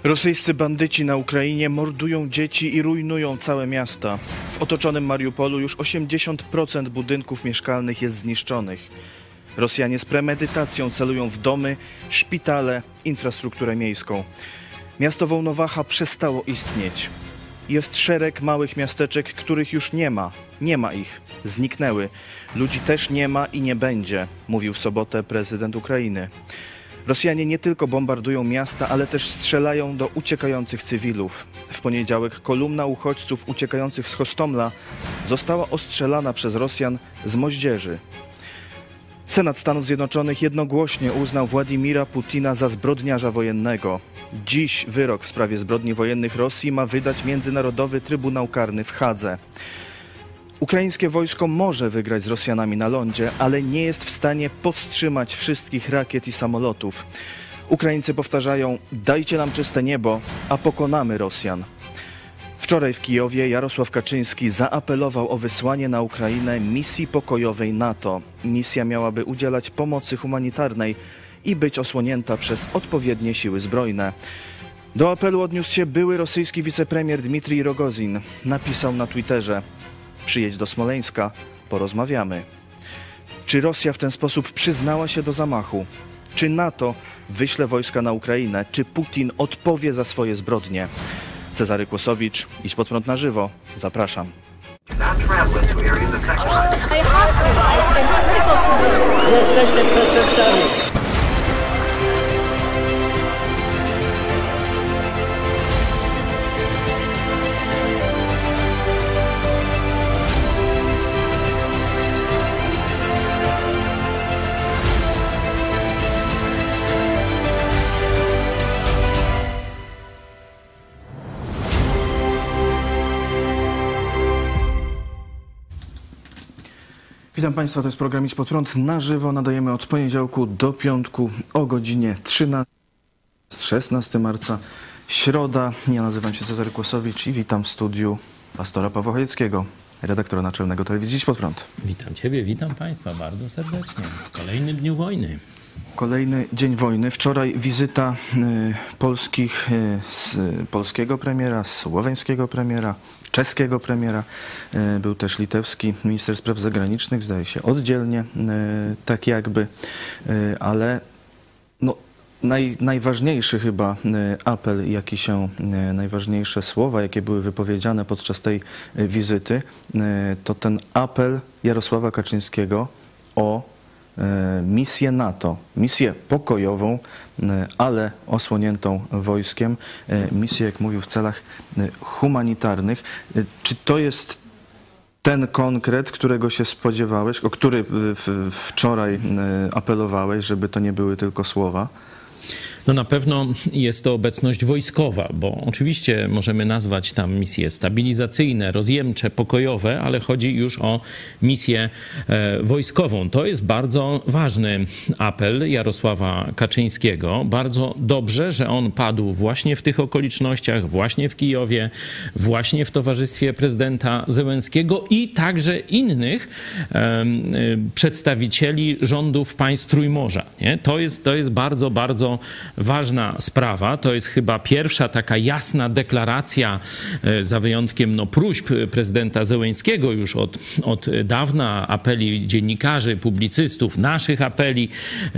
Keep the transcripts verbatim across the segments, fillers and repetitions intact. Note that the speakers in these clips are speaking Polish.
Rosyjscy bandyci na Ukrainie mordują dzieci i rujnują całe miasta. W otoczonym Mariupolu już osiemdziesiąt procent budynków mieszkalnych jest zniszczonych. Rosjanie z premedytacją celują w domy, szpitale, infrastrukturę miejską. Miasto Wołnowacha przestało istnieć. Jest szereg małych miasteczek, których już nie ma. Nie ma ich. Zniknęły. Ludzi też nie ma i nie będzie, mówił w sobotę prezydent Ukrainy. Rosjanie nie tylko bombardują miasta, ale też strzelają do uciekających cywilów. W poniedziałek kolumna uchodźców uciekających z Hostomla została ostrzelana przez Rosjan z moździerzy. Senat Stanów Zjednoczonych jednogłośnie uznał Władimira Putina za zbrodniarza wojennego. Dziś wyrok w sprawie zbrodni wojennych Rosji ma wydać Międzynarodowy Trybunał Karny w Hadze. Ukraińskie wojsko może wygrać z Rosjanami na lądzie, ale nie jest w stanie powstrzymać wszystkich rakiet i samolotów. Ukraińcy powtarzają: dajcie nam czyste niebo, a pokonamy Rosjan. Wczoraj w Kijowie Jarosław Kaczyński zaapelował o wysłanie na Ukrainę misji pokojowej NATO. Misja miałaby udzielać pomocy humanitarnej i być osłonięta przez odpowiednie siły zbrojne. Do apelu odniósł się były rosyjski wicepremier Dmitrij Rogozin. Napisał na Twitterze: przyjedź do Smoleńska, porozmawiamy. Czy Rosja w ten sposób przyznała się do zamachu? Czy NATO wyśle wojska na Ukrainę? Czy Putin odpowie za swoje zbrodnie? Cezary Kłosowicz, Idź Pod Prąd na żywo. Zapraszam. Jesteście przestępcami. Witam Państwa, to jest program Idź Pod Prąd na żywo. Nadajemy od poniedziałku do piątku o godzinie trzynastej, szesnastego marca, środa. Ja nazywam się Cezary Kłosowicz i witam w studiu pastora Pawła Chojeckiego, redaktora naczelnego telewizji Idź Pod Prąd. Witam Ciebie, witam Państwa bardzo serdecznie w kolejnym dniu wojny. Kolejny dzień wojny. Wczoraj wizyta y, polskich, y, z, polskiego premiera, słoweńskiego premiera, czeskiego premiera. Y, był też litewski minister spraw zagranicznych, zdaje się oddzielnie, y, tak jakby, y, ale no, naj, najważniejszy chyba y, apel, jaki się, y, najważniejsze słowa, jakie były wypowiedziane podczas tej y, wizyty, y, to ten apel Jarosława Kaczyńskiego o misję NATO, misję pokojową, ale osłoniętą wojskiem, misję, jak mówił, w celach humanitarnych. Czy to jest ten konkret, którego się spodziewałeś, o który wczoraj apelowałeś, żeby to nie były tylko słowa? No na pewno jest to obecność wojskowa, bo oczywiście możemy nazwać tam misje stabilizacyjne, rozjemcze, pokojowe, ale chodzi już o misję e, wojskową. To jest bardzo ważny apel Jarosława Kaczyńskiego. Bardzo dobrze, że on padł właśnie w tych okolicznościach, właśnie w Kijowie, właśnie w towarzystwie prezydenta Zełenskiego i także innych e, e, przedstawicieli rządów państw Trójmorza. Nie? To jest, to jest bardzo, bardzo ważna sprawa. To jest chyba pierwsza taka jasna deklaracja, za wyjątkiem no, próśb prezydenta Zełenskiego już od, od dawna, apeli dziennikarzy, publicystów, naszych apeli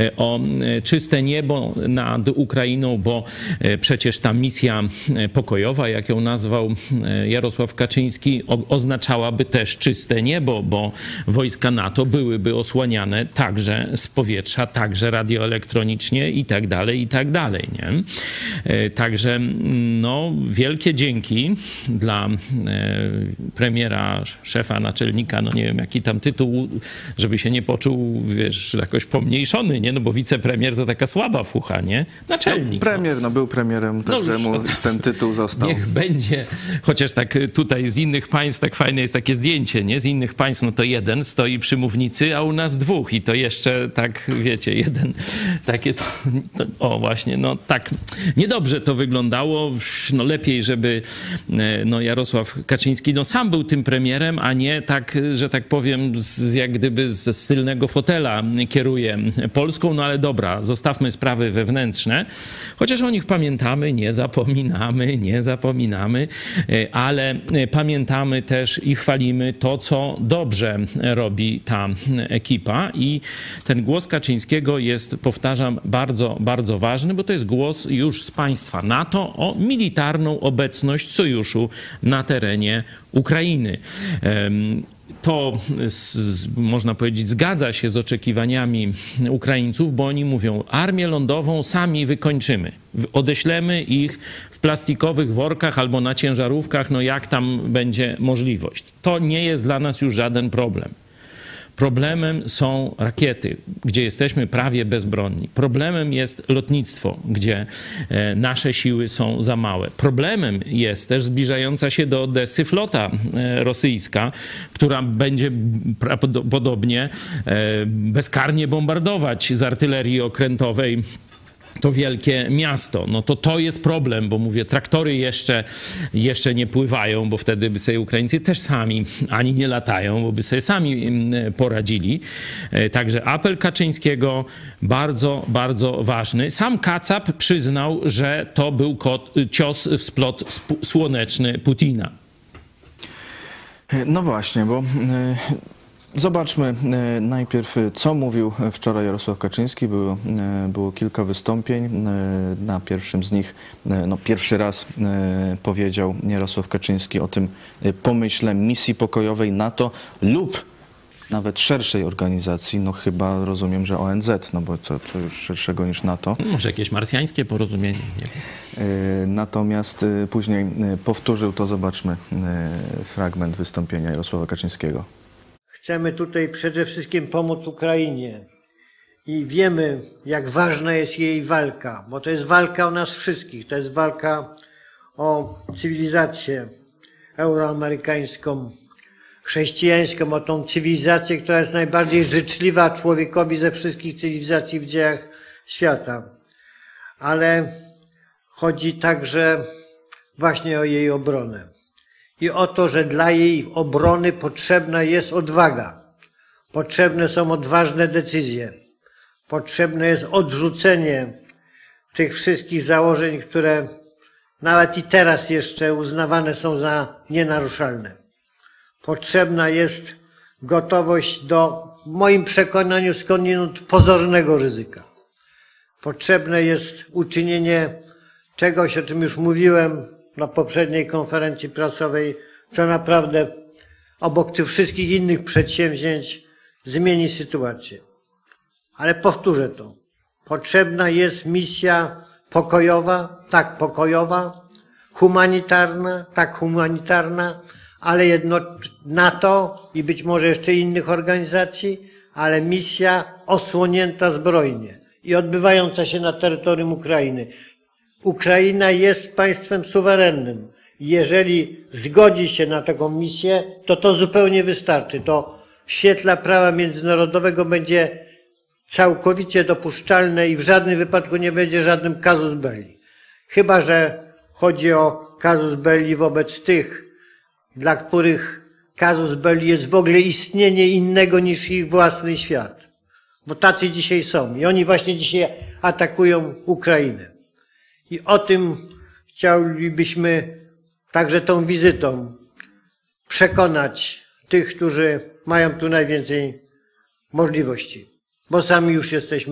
o czyste niebo nad Ukrainą, bo przecież ta misja pokojowa, jak ją nazwał Jarosław Kaczyński, oznaczałaby też czyste niebo, bo wojska NATO byłyby osłaniane także z powietrza, także radioelektronicznie i tak dalej, i tak dalej, nie? Także no, wielkie dzięki dla premiera, szefa, naczelnika, no nie wiem jaki tam tytuł, żeby się nie poczuł, wiesz, jakoś pomniejszony, nie? No bo wicepremier to taka słaba fucha, nie? Naczelnik. No, premier, no był premierem, także no, mu ten tytuł został. Niech będzie, chociaż tak tutaj z innych państw, tak fajne jest takie zdjęcie, nie? Z innych państw, no to jeden stoi przy mównicy, a u nas dwóch i to jeszcze tak, wiecie, jeden, takie to, to O właśnie, no tak, niedobrze to wyglądało. No lepiej, żeby no, Jarosław Kaczyński no, sam był tym premierem, a nie tak, że tak powiem, z, jak gdyby ze stylnego fotela kieruje Polską. No ale dobra, zostawmy sprawy wewnętrzne. Chociaż o nich pamiętamy, nie zapominamy, nie zapominamy, ale pamiętamy też i chwalimy to, co dobrze robi ta ekipa. I ten głos Kaczyńskiego jest, powtarzam, bardzo, bardzo ważny, bo to jest głos już z państwa NATO o militarną obecność sojuszu na terenie Ukrainy. To, można powiedzieć, zgadza się z oczekiwaniami Ukraińców, bo oni mówią, armię lądową sami wykończymy. Odeślemy ich w plastikowych workach albo na ciężarówkach, no jak tam będzie możliwość. To nie jest dla nas już żaden problem. Problemem są rakiety, gdzie jesteśmy prawie bezbronni. Problemem jest lotnictwo, gdzie nasze siły są za małe. Problemem jest też zbliżająca się do Odessy flota rosyjska, która będzie prawdopodobnie bezkarnie bombardować z artylerii okrętowej to wielkie miasto. No to to jest problem, bo mówię, traktory jeszcze, jeszcze nie pływają, bo wtedy by sobie Ukraińcy też sami ani nie latają, bo by sobie sami poradzili. Także apel Kaczyńskiego bardzo, bardzo ważny. Sam Kacap przyznał, że to był kot, cios w splot słoneczny Putina. No właśnie, bo zobaczmy najpierw, co mówił wczoraj Jarosław Kaczyński. Było, było kilka wystąpień. Na pierwszym z nich, no pierwszy raz powiedział Jarosław Kaczyński o tym pomyśle misji pokojowej NATO lub nawet szerszej organizacji, no chyba rozumiem, że O N Z, no bo co, co już szerszego niż NATO. Może jakieś marsjańskie porozumienie, nie wiem. Natomiast później powtórzył to, zobaczmy fragment wystąpienia Jarosława Kaczyńskiego. Chcemy tutaj przede wszystkim pomóc Ukrainie i wiemy, jak ważna jest jej walka, bo to jest walka o nas wszystkich, to jest walka o cywilizację euroamerykańską, chrześcijańską, o tą cywilizację, która jest najbardziej życzliwa człowiekowi ze wszystkich cywilizacji w dziejach świata. Ale chodzi także właśnie o jej obronę. I o to, że dla jej obrony potrzebna jest odwaga. Potrzebne są odważne decyzje. Potrzebne jest odrzucenie tych wszystkich założeń, które nawet i teraz jeszcze uznawane są za nienaruszalne. Potrzebna jest gotowość do, w moim przekonaniu, skądinąd pozornego ryzyka. Potrzebne jest uczynienie czegoś, o czym już mówiłem na poprzedniej konferencji prasowej, co naprawdę obok tych wszystkich innych przedsięwzięć zmieni sytuację. Ale powtórzę to. Potrzebna jest misja pokojowa, tak pokojowa, humanitarna, tak humanitarna, ale jedno NATO i być może jeszcze innych organizacji, ale misja osłonięta zbrojnie i odbywająca się na terytorium Ukrainy. Ukraina jest państwem suwerennym. Jeżeli zgodzi się na taką misję, to to zupełnie wystarczy. To w świetle prawa międzynarodowego będzie całkowicie dopuszczalne i w żadnym wypadku nie będzie żadnym casus belli. Chyba że chodzi o casus belli wobec tych, dla których casus belli jest w ogóle istnienie innego niż ich własny świat. Bo tacy dzisiaj są i oni właśnie dzisiaj atakują Ukrainę. I o tym chcielibyśmy także tą wizytą przekonać tych, którzy mają tu najwięcej możliwości, bo sami już jesteśmy.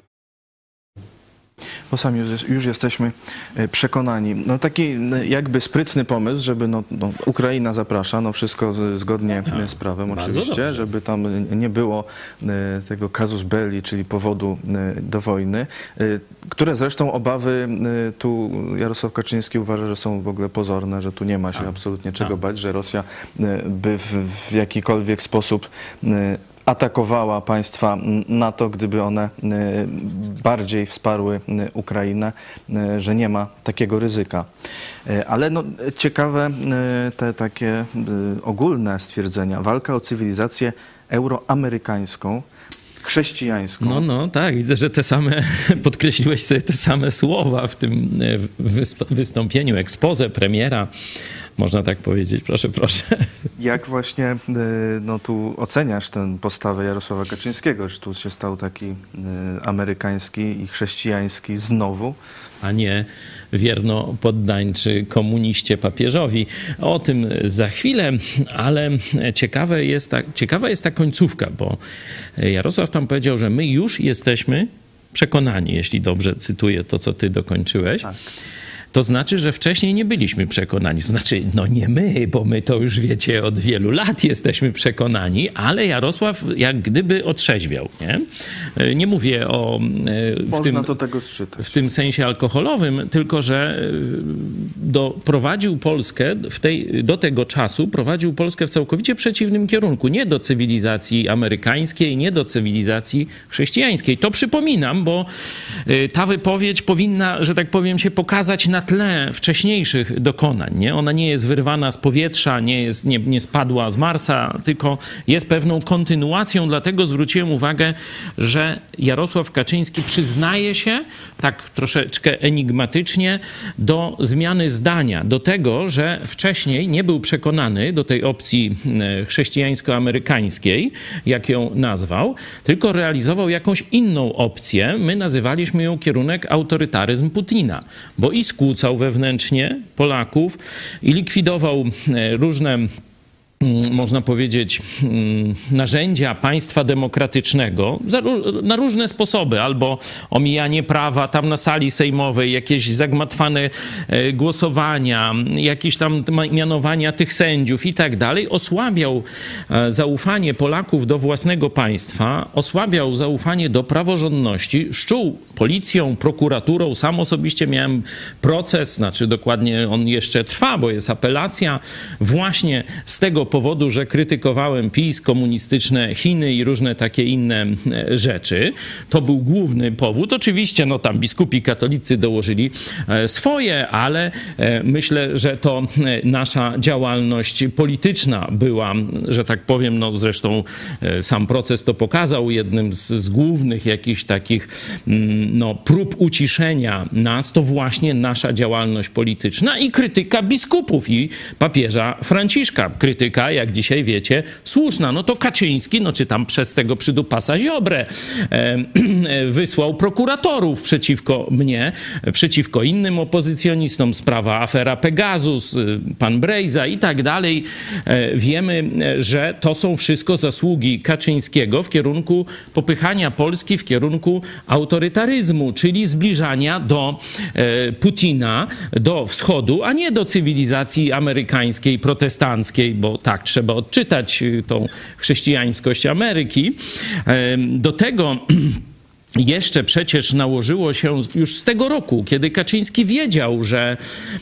Bo sami już, już jesteśmy przekonani. No taki jakby sprytny pomysł, żeby no, no, Ukraina zaprasza, no wszystko zgodnie tak, z prawem oczywiście, żeby tam nie było tego casus belli, czyli powodu do wojny, które zresztą obawy tu Jarosław Kaczyński uważa, że są w ogóle pozorne, że tu nie ma się tak, absolutnie czego tak. bać, że Rosja by w, w jakikolwiek sposób atakowała państwa NATO, gdyby one bardziej wsparły Ukrainę, że nie ma takiego ryzyka. Ale no, ciekawe te takie ogólne stwierdzenia. Walka o cywilizację euroamerykańską. Chrześcijańską. No, no, tak. Widzę, że te same, podkreśliłeś sobie te same słowa w tym wystąpieniu, exposé premiera. Można tak powiedzieć. Proszę, proszę. Jak właśnie no, tu oceniasz tę postawę Jarosława Kaczyńskiego? Czy tu się stał taki y, amerykański i chrześcijański znowu? A nie wierno poddańczy komuniście papieżowi. O tym za chwilę, ale ciekawe jest ta, ciekawa jest ta końcówka, bo Jarosław tam powiedział, że my już jesteśmy przekonani, jeśli dobrze cytuję to, co ty dokończyłeś. Tak. To znaczy, że wcześniej nie byliśmy przekonani. Znaczy, no nie my, bo my to już wiecie, od wielu lat jesteśmy przekonani, ale Jarosław jak gdyby otrzeźwiał. Nie, nie mówię o... W Można tym, to tego czytać. W tym sensie alkoholowym, tylko że doprowadził Polskę w tej, do tego czasu, prowadził Polskę w całkowicie przeciwnym kierunku. Nie do cywilizacji amerykańskiej, nie do cywilizacji chrześcijańskiej. To przypominam, bo ta wypowiedź powinna, że tak powiem, się pokazać na tle wcześniejszych dokonań. Nie? Ona nie jest wyrwana z powietrza, nie, jest, nie, nie spadła z Marsa, tylko jest pewną kontynuacją. Dlatego zwróciłem uwagę, że Jarosław Kaczyński przyznaje się tak troszeczkę enigmatycznie do zmiany zdania, do tego, że wcześniej nie był przekonany do tej opcji chrześcijańsko-amerykańskiej, jak ją nazwał, tylko realizował jakąś inną opcję. My nazywaliśmy ją kierunek autorytaryzm Putina, bo i skłócał wewnętrznie Polaków i likwidował różne, można powiedzieć, narzędzia państwa demokratycznego na różne sposoby, albo omijanie prawa tam na sali sejmowej, jakieś zagmatwane głosowania, jakieś tam mianowania tych sędziów i tak dalej, osłabiał zaufanie Polaków do własnego państwa, osłabiał zaufanie do praworządności, szczuł policją, prokuraturą. Sam osobiście miałem proces, znaczy dokładnie on jeszcze trwa, bo jest apelacja, właśnie z tego powodu, że krytykowałem PiS, komunistyczne Chiny i różne takie inne rzeczy. To był główny powód. Oczywiście no tam biskupi katolicy dołożyli swoje, ale myślę, że to nasza działalność polityczna była, że tak powiem, no zresztą sam proces to pokazał, jednym z, z głównych jakichś takich no, prób uciszenia nas, to właśnie nasza działalność polityczna i krytyka biskupów i papieża Franciszka. Krytyka, jak dzisiaj wiecie, słuszna. No to Kaczyński, no czy tam przez tego przydupasa Ziobrę e, wysłał prokuratorów przeciwko mnie, przeciwko innym opozycjonistom. Sprawa afera Pegasus, pan Brejza i tak dalej. E, wiemy, że to są wszystko zasługi Kaczyńskiego w kierunku popychania Polski w kierunku autorytaryzmu, czyli zbliżania do e, Putina, do wschodu, a nie do cywilizacji amerykańskiej, protestanckiej, bo tak trzeba odczytać tą chrześcijańskość Ameryki. Do tego jeszcze przecież nałożyło się już z tego roku, kiedy Kaczyński wiedział, że,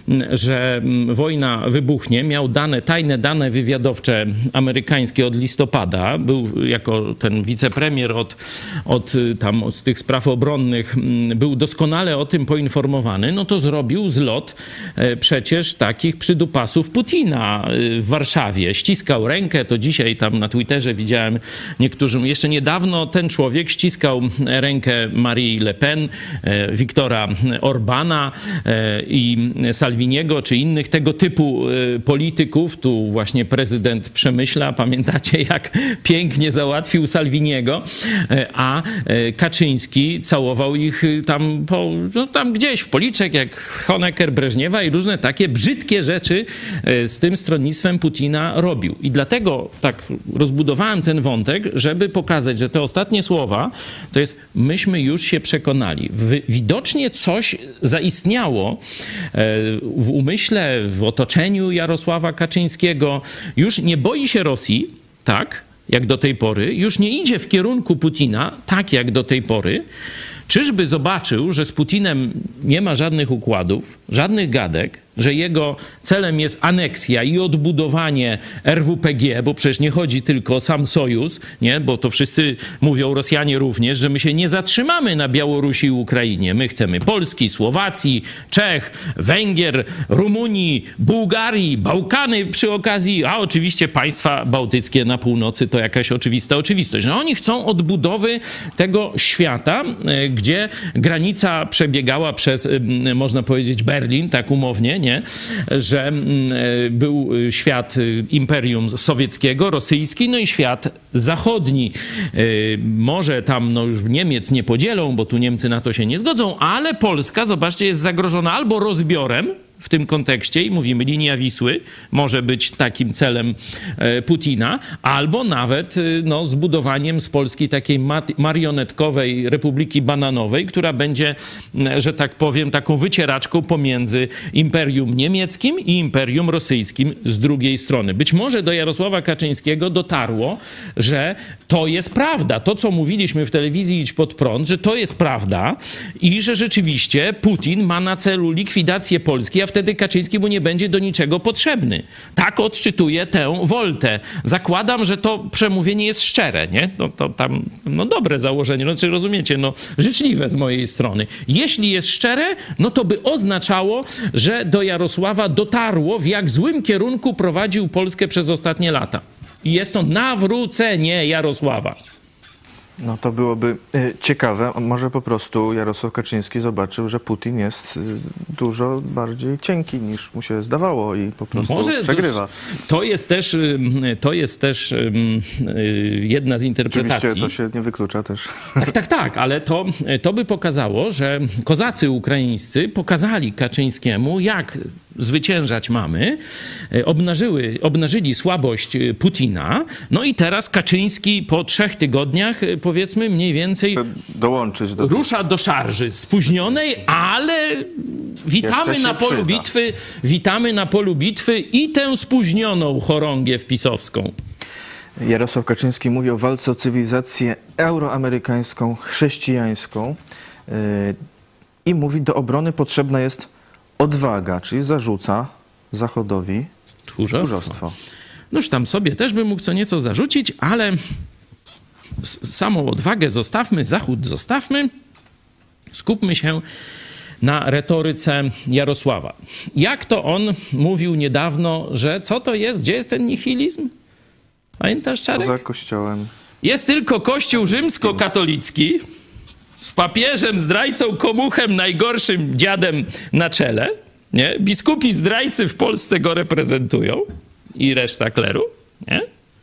że wojna wybuchnie, miał dane, tajne dane wywiadowcze amerykańskie od listopada, był jako ten wicepremier od, od, tam, od tych spraw obronnych, był doskonale o tym poinformowany, no to zrobił zlot przecież takich przydupasów Putina w Warszawie. Ściskał rękę, to dzisiaj tam na Twitterze widziałem niektórym, jeszcze niedawno ten człowiek ściskał rękę Marii Le Pen, Viktora Orbana i Salviniego, czy innych tego typu polityków. Tu właśnie prezydent przemyśla, pamiętacie, jak pięknie załatwił Salviniego, a Kaczyński całował ich tam, po, no tam gdzieś w policzek, jak Honecker, Breżniewa i różne takie brzydkie rzeczy z tym stronnictwem Putina robił. I dlatego tak rozbudowałem ten wątek, żeby pokazać, że te ostatnie słowa to jest myśmy już się przekonali. Widocznie coś zaistniało w umyśle, w otoczeniu Jarosława Kaczyńskiego. Już nie boi się Rosji, tak, jak do tej pory. Już nie idzie w kierunku Putina, tak jak do tej pory. Czyżby zobaczył, że z Putinem nie ma żadnych układów, żadnych gadek, że jego celem jest aneksja i odbudowanie R W P G, bo przecież nie chodzi tylko o sam sojusz, nie? Bo to wszyscy mówią, Rosjanie również, że my się nie zatrzymamy na Białorusi i Ukrainie. My chcemy Polski, Słowacji, Czech, Węgier, Rumunii, Bułgarii, Bałkany przy okazji, a oczywiście państwa bałtyckie na północy to jakaś oczywista oczywistość. No oni chcą odbudowy tego świata, gdzie granica przebiegała przez, można powiedzieć, Berlin, tak umownie, nie? Że był świat Imperium Sowieckiego, rosyjski, no i świat zachodni. Może tam no już Niemiec nie podzielą, bo tu Niemcy na to się nie zgodzą, ale Polska, zobaczcie, jest zagrożona albo rozbiorem w tym kontekście i mówimy, linia Wisły może być takim celem Putina, albo nawet no, zbudowaniem z Polski takiej marionetkowej Republiki Bananowej, która będzie, że tak powiem, taką wycieraczką pomiędzy Imperium Niemieckim i Imperium Rosyjskim z drugiej strony. Być może do Jarosława Kaczyńskiego dotarło, że to jest prawda. To, co mówiliśmy w telewizji Idź Pod Prąd, że to jest prawda i że rzeczywiście Putin ma na celu likwidację Polski, a wtedy Kaczyński mu nie będzie do niczego potrzebny. Tak odczytuję tę woltę. Zakładam, że to przemówienie jest szczere, nie? No to tam, no dobre założenie, no czy rozumiecie, no życzliwe z mojej strony. Jeśli jest szczere, no to by oznaczało, że do Jarosława dotarło, w jak złym kierunku prowadził Polskę przez ostatnie lata. I jest to nawrócenie Jarosława. No to byłoby y, ciekawe. Może po prostu Jarosław Kaczyński zobaczył, że Putin jest y, dużo bardziej cienki niż mu się zdawało i po prostu Może przegrywa. To jest też, to jest też y, jedna z interpretacji. Oczywiście to się nie wyklucza też. Tak, tak, tak, ale to, to by pokazało, że kozacy ukraińscy pokazali Kaczyńskiemu, jak zwyciężać mamy, obnażyły, obnażyli słabość Putina, no i teraz Kaczyński po trzech tygodniach, powiedzmy mniej więcej, dołączyć do rusza do szarży spóźnionej, ale witamy na polu przyda. bitwy, witamy na polu bitwy i tę spóźnioną chorągiew pisowską. Jarosław Kaczyński mówi o walce o cywilizację euroamerykańską, chrześcijańską yy, i mówi, do obrony potrzebna jest odwaga, czyli zarzuca Zachodowi Tchórzostwo. tchórzostwo. Noż tam sobie też bym mógł co nieco zarzucić, ale samą odwagę zostawmy, Zachód zostawmy, skupmy się na retoryce Jarosława. Jak to on mówił niedawno, że co to jest, gdzie jest ten nihilizm? Pamiętasz, Czarek? Poza Kościołem. Jest tylko Kościół rzymskokatolicki z papieżem, zdrajcą, komuchem, najgorszym dziadem na czele. Nie? Biskupi zdrajcy w Polsce go reprezentują i reszta kleru. Nie?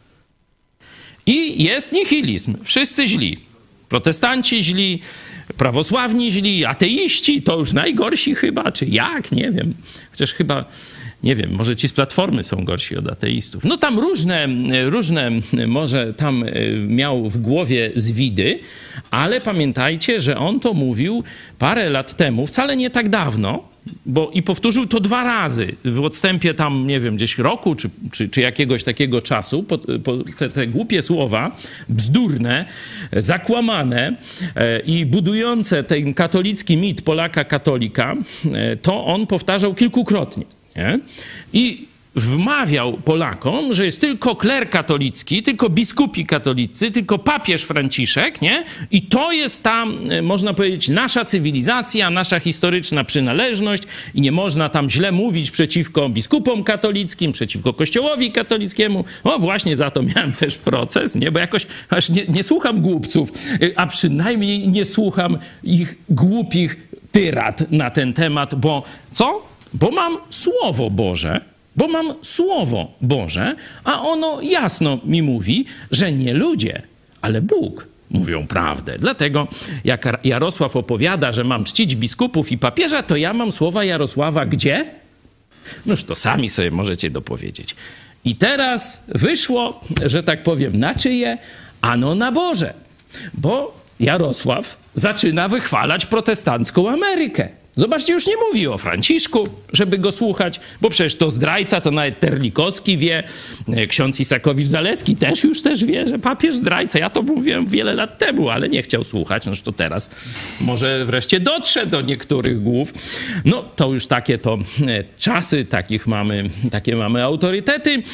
I jest nihilizm. Wszyscy źli. Protestanci źli, prawosławni źli, ateiści to już najgorsi chyba, czy jak? Nie wiem. Chociaż chyba, nie wiem, może ci z Platformy są gorsi od ateistów. No tam różne, różne może tam miał w głowie zwidy, ale pamiętajcie, że on to mówił parę lat temu, wcale nie tak dawno, bo i powtórzył to dwa razy w odstępie tam, nie wiem, gdzieś roku czy, czy, czy jakiegoś takiego czasu. Po, po te, te głupie słowa, bzdurne, zakłamane e, i budujące ten katolicki mit Polaka katolika, e, to on powtarzał kilkukrotnie. Nie? I wmawiał Polakom, że jest tylko kler katolicki, tylko biskupi katolicy, tylko papież Franciszek, nie? I to jest ta, można powiedzieć, nasza cywilizacja, nasza historyczna przynależność i nie można tam źle mówić przeciwko biskupom katolickim, przeciwko Kościołowi katolickiemu. O, właśnie za to miałem też proces, nie? Bo jakoś aż nie, nie słucham głupców, a przynajmniej nie słucham ich głupich tyrad na ten temat, bo co? Bo mam Słowo Boże, Bo mam Słowo Boże, a ono jasno mi mówi, że nie ludzie, ale Bóg mówią prawdę. Dlatego jak Jarosław opowiada, że mam czcić biskupów i papieża, to ja mam słowa Jarosława gdzie? Noż to sami sobie możecie dopowiedzieć. I teraz wyszło, że tak powiem, na czyje? Ano na Boże. Bo Jarosław zaczyna wychwalać protestancką Amerykę. Zobaczcie, już nie mówi o Franciszku, żeby go słuchać, bo przecież to zdrajca, to nawet Terlikowski wie, ksiądz Isakowicz-Zaleski też już też wie, że papież zdrajca. Ja to mówiłem wiele lat temu, ale nie chciał słuchać. Noż to teraz może wreszcie dotrze do niektórych głów. No to już takie to czasy, takich mamy, takie mamy autorytety.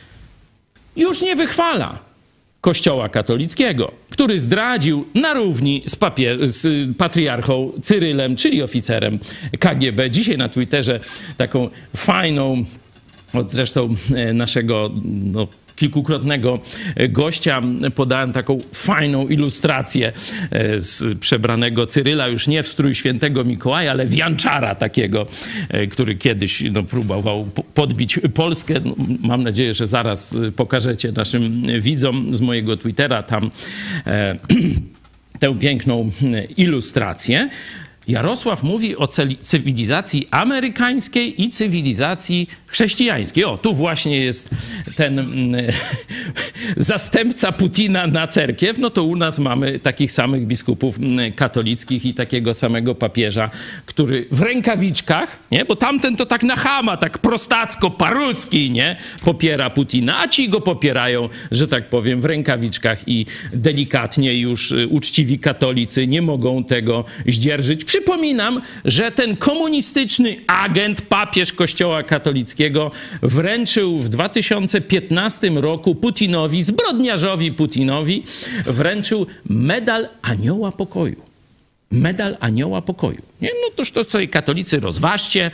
Już nie wychwala Kościoła katolickiego, który zdradził na równi z, papie- z patriarchą Cyrylem, czyli oficerem K G B. Dzisiaj na Twitterze taką fajną, od zresztą naszego no, kilkukrotnego gościa podałem taką fajną ilustrację z przebranego Cyryla, już nie w strój świętego Mikołaja, ale w janczara takiego, który kiedyś no, próbował podbić Polskę. No, mam nadzieję, że zaraz pokażecie naszym widzom z mojego Twittera tam e, tę piękną ilustrację. Jarosław mówi o cywilizacji amerykańskiej i cywilizacji chrześcijańskiej. O, tu właśnie jest ten mm, zastępca Putina na cerkiew. No to u nas mamy takich samych biskupów katolickich i takiego samego papieża, który w rękawiczkach, nie? Bo tamten to tak na chama, tak prostacko, paruski, nie? Popiera Putina, a ci go popierają, że tak powiem, w rękawiczkach i delikatnie już uczciwi katolicy nie mogą tego zdzierżyć. Przypominam, że ten komunistyczny agent, papież Kościoła katolickiego wręczył w dwa tysiące piętnastym roku Putinowi, zbrodniarzowi Putinowi, wręczył medal Anioła Pokoju. Medal Anioła Pokoju. Nie? No toż to sobie katolicy rozważcie,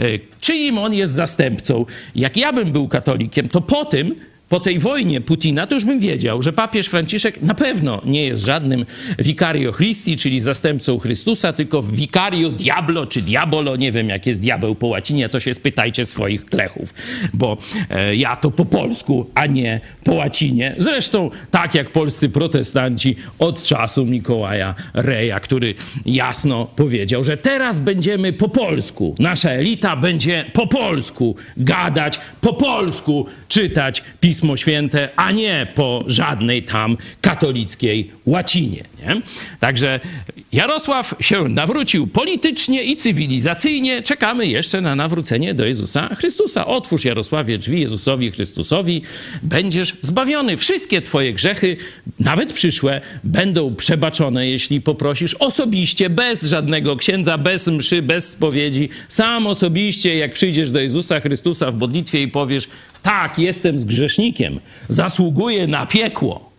czyim on jest zastępcą. Jak ja bym był katolikiem, to po tym, po tej wojnie Putina, to już bym wiedział, że papież Franciszek na pewno nie jest żadnym vicario Christi, czyli zastępcą Chrystusa, tylko vicario diablo czy diabolo, nie wiem jak jest diabeł po łacinie, to się spytajcie swoich klechów, bo e, ja to po polsku, a nie po łacinie. Zresztą tak jak polscy protestanci od czasu Mikołaja Reja, który jasno powiedział, że teraz będziemy po polsku, nasza elita będzie po polsku gadać, po polsku czytać Pismo Pismo Święte, a nie po żadnej tam katolickiej łacinie. Nie? Także Jarosław się nawrócił politycznie i cywilizacyjnie. Czekamy jeszcze na nawrócenie do Jezusa Chrystusa. Otwórz, Jarosławie, drzwi Jezusowi Chrystusowi. Będziesz zbawiony. Wszystkie twoje grzechy, nawet przyszłe, będą przebaczone, jeśli poprosisz osobiście, bez żadnego księdza, bez mszy, bez spowiedzi. Sam osobiście, jak przyjdziesz do Jezusa Chrystusa w modlitwie i powiesz: tak, jestem zgrzesznikiem, zasługuję na piekło.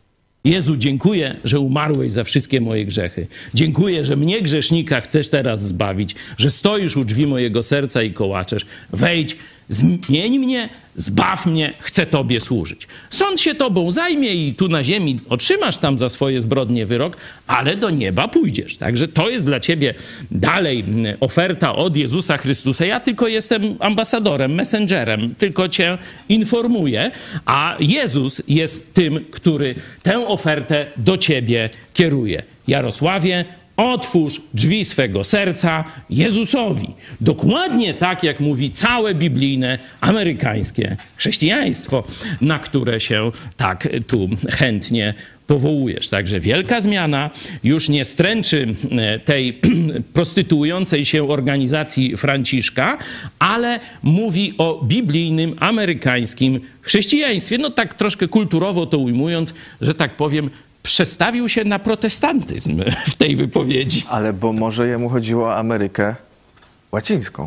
Jezu, dziękuję, że umarłeś za wszystkie moje grzechy. Dziękuję, że mnie, grzesznika, chcesz teraz zbawić, że stoisz u drzwi mojego serca i kołaczesz. Wejdź, zmień mnie, zbaw mnie, chcę Tobie służyć. Sąd się Tobą zajmie i tu na ziemi otrzymasz tam za swoje zbrodnie wyrok, ale do nieba pójdziesz. Także to jest dla Ciebie dalej oferta od Jezusa Chrystusa. Ja tylko jestem ambasadorem, messengerem, tylko Cię informuję, a Jezus jest tym, który tę ofertę do Ciebie kieruje. Jarosławie, otwórz drzwi swego serca Jezusowi. Dokładnie tak, jak mówi całe biblijne, amerykańskie chrześcijaństwo, na które się tak tu chętnie powołujesz. Także wielka zmiana już nie stręczy tej prostytuującej się organizacji Franciszka, ale mówi o biblijnym, amerykańskim chrześcijaństwie. No tak troszkę kulturowo to ujmując, że tak powiem, przestawił się na protestantyzm w tej wypowiedzi. Ale bo może jemu chodziło o Amerykę łacińską.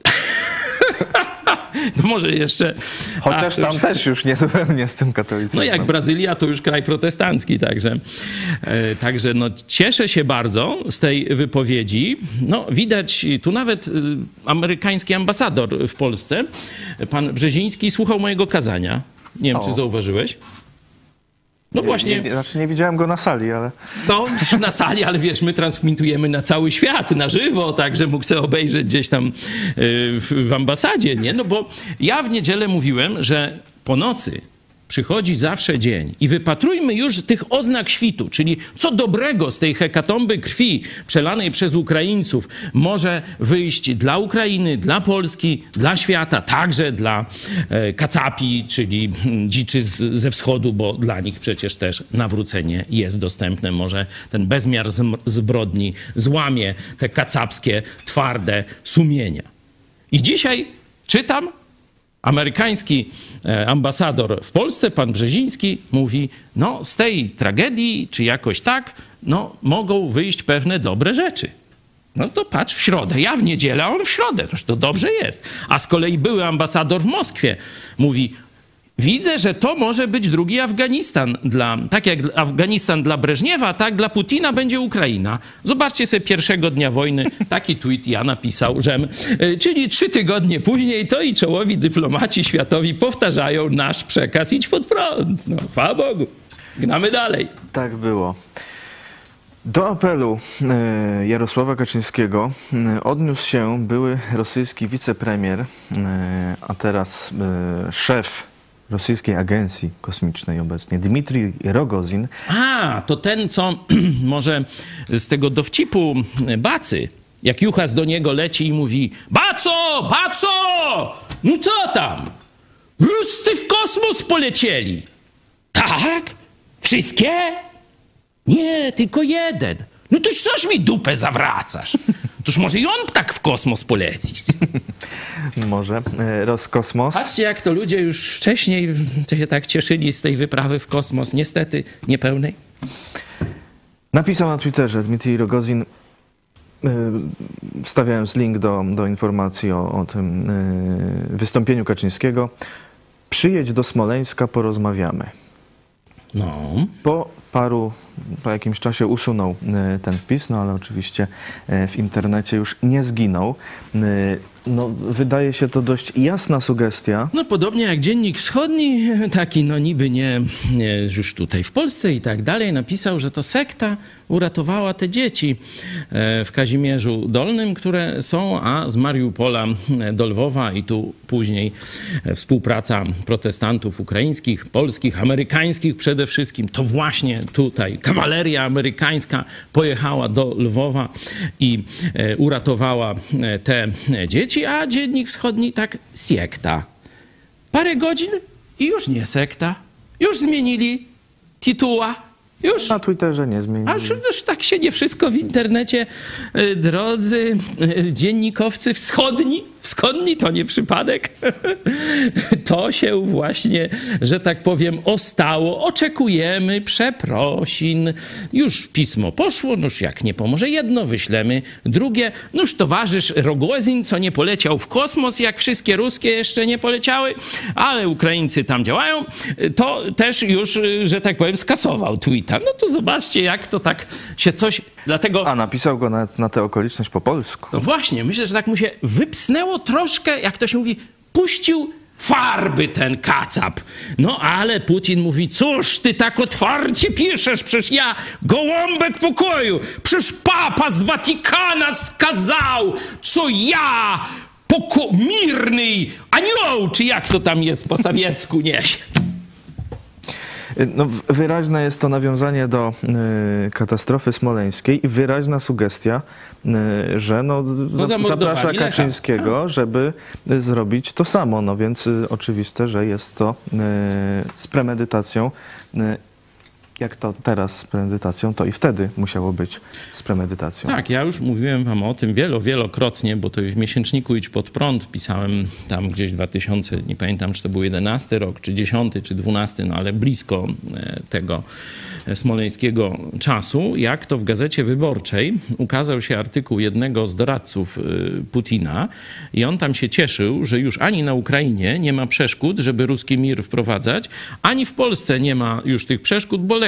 No może jeszcze... Chociaż a, tam już, też już niezupełnie z tym katolicyzmem. No jak Brazylia, to już kraj protestancki, także, e, także no cieszę się bardzo z tej wypowiedzi. No widać, tu nawet e, amerykański ambasador w Polsce, pan Brzeziński, słuchał mojego kazania. Nie wiem, o. czy zauważyłeś? No nie, właśnie. Nie, znaczy nie widziałem go na sali, ale... No, na sali, ale wiesz, my transmitujemy na cały świat, na żywo, także mógł sobie obejrzeć gdzieś tam w, w ambasadzie, nie? No bo ja w niedzielę mówiłem, że po nocy przychodzi zawsze dzień i wypatrujmy już tych oznak świtu, czyli co dobrego z tej hekatomby krwi przelanej przez Ukraińców może wyjść dla Ukrainy, dla Polski, dla świata, także dla e, kacapi, czyli dziczy z, ze wschodu, bo dla nich przecież też nawrócenie jest dostępne. Może ten bezmiar zbrodni złamie te kacapskie, twarde sumienia. I dzisiaj czytam, amerykański ambasador w Polsce, pan Brzeziński, mówi, no z tej tragedii, czy jakoś tak, no mogą wyjść pewne dobre rzeczy. No to patrz, w środę, ja w niedzielę, a on w środę, toż to dobrze jest. A z kolei były ambasador w Moskwie mówi, widzę, że to może być drugi Afganistan. Dla, tak jak Afganistan dla Breżniewa, tak dla Putina będzie Ukraina. Zobaczcie sobie pierwszego dnia wojny, taki tweet ja napisał, że, czyli trzy tygodnie później to i czołowi dyplomaci światowi powtarzają nasz przekaz, idź pod prąd. No, chwała Bogu. Gnamy dalej. Tak było. Do apelu e, Jarosława Kaczyńskiego e, odniósł się były rosyjski wicepremier, e, a teraz e, szef rosyjskiej agencji kosmicznej obecnie, Dmitrij Rogozin. A, to ten, co może z tego dowcipu Bacy, jak Juchas do niego leci i mówi, Baco, Baco, no co tam? Ruscy w kosmos polecieli. Tak? Wszystkie? Nie, tylko jeden. No to coś mi dupę zawracasz. Toż może i on tak w kosmos polecić. Może. E, Roskosmos. Patrzcie, jak to ludzie już wcześniej to się tak cieszyli z tej wyprawy w kosmos. Niestety niepełnej. Napisał na Twitterze Dmitrij Rogozin, e, wstawiając link do, do informacji o, o tym e, wystąpieniu Kaczyńskiego. Przyjedź do Smoleńska, porozmawiamy. No. Po paru, po jakimś czasie usunął e, ten wpis, no ale oczywiście e, w internecie już nie zginął. E, no, wydaje się to dość jasna sugestia. No podobnie jak Dziennik Wschodni, taki no niby nie, nie już tutaj w Polsce i tak dalej, napisał, że to sekta uratowała te dzieci w Kazimierzu Dolnym, które są, a z Mariupola do Lwowa i tu później współpraca protestantów ukraińskich, polskich, amerykańskich przede wszystkim. To właśnie tutaj kawaleria amerykańska pojechała do Lwowa i uratowała te dzieci, a Dziennik Wschodni tak sekta. Parę godzin i już nie sekta. Już zmienili tytuła. Już. Na Twitterze nie zmienili. A już tak się nie wszystko w internecie, drodzy dziennikowcy wschodni, wschodni to nie przypadek, to się właśnie, że tak powiem, ostało. Oczekujemy przeprosin. Już pismo poszło, noż jak nie pomoże jedno, wyślemy drugie. Noż towarzysz Rogozin, co nie poleciał w kosmos, jak wszystkie ruskie jeszcze nie poleciały, ale Ukraińcy tam działają, to też już, że tak powiem, skasował tweeta. No to zobaczcie, jak to tak się coś... Dlatego... A napisał go nawet na tę okoliczność po polsku. No właśnie, myślę, że tak mu się wypsnęło troszkę, jak to się mówi, puścił farby ten kacap. No ale Putin mówi, cóż ty tak otwarcie piszesz, przecież ja gołąbek pokoju, przecież papa z Watykana skazał, co ja, poko- mirny anioł, czy jak to tam jest po sowiecku, nie wiem. No, wyraźne jest to nawiązanie do y, katastrofy smoleńskiej i wyraźna sugestia, y, że no, za, zaprasza Kaczyńskiego, Lecha. żeby y, zrobić to samo. No więc y, oczywiste, że jest to y, z premedytacją. Y, jak to teraz z premedytacją, to i wtedy musiało być z premedytacją. Tak, ja już mówiłem wam o tym wielo, wielokrotnie, bo to już w miesięczniku Idź Pod Prąd pisałem tam gdzieś dwa tysiące, nie pamiętam, czy to był jedenasty rok, czy dziesiąty, czy dwunasty, no ale blisko tego smoleńskiego czasu, jak to w Gazecie Wyborczej ukazał się artykuł jednego z doradców Putina i on tam się cieszył, że już ani na Ukrainie nie ma przeszkód, żeby ruski mir wprowadzać, ani w Polsce nie ma już tych przeszkód, bo Lech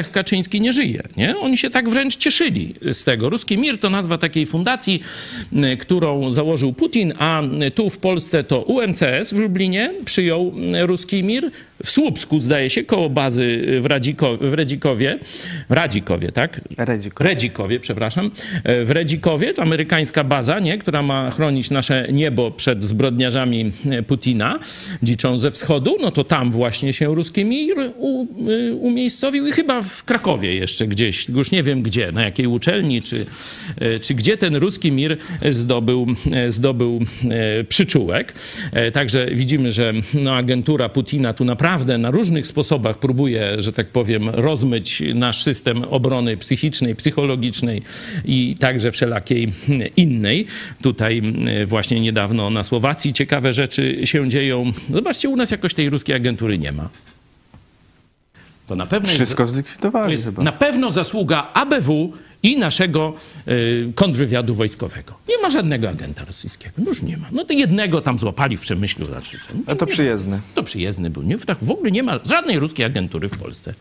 Lech Kaczyński nie żyje. Nie? Oni się tak wręcz cieszyli z tego. Ruski Mir to nazwa takiej fundacji, którą założył Putin, a tu w Polsce to U M C S w Lublinie przyjął Ruski Mir. W Słupsku, zdaje się, koło bazy w, Radziko, w Redzikowie, w Radzikowie, tak? Redzikowie. Redzikowie, przepraszam. W Redzikowie to amerykańska baza, nie? Która ma chronić nasze niebo przed zbrodniarzami Putina, dziczą ze wschodu. No to tam właśnie się Ruski Mir u, umiejscowił i chyba w Krakowie jeszcze gdzieś, już nie wiem gdzie, na jakiej uczelni, czy, czy gdzie ten Ruski Mir zdobył, zdobył przyczółek. Także widzimy, że no, agentura Putina tu naprawdę na różnych sposobach próbuje, że tak powiem, rozmyć nasz system obrony psychicznej, psychologicznej i także wszelakiej innej. Tutaj właśnie niedawno na Słowacji ciekawe rzeczy się dzieją. Zobaczcie, u nas jakoś tej ruskiej agentury nie ma. To na pewno Wszystko jest, zlikwidowali to jest chyba. na pewno zasługa A B W i naszego y, kontrwywiadu wojskowego. Nie ma żadnego agenta rosyjskiego. No już nie ma. No to jednego tam złapali w Przemyślu. Znaczy, no, A to nie przyjezdny. Ma. To przyjezdny był. Nie, tak w ogóle nie ma żadnej ruskiej agentury w Polsce.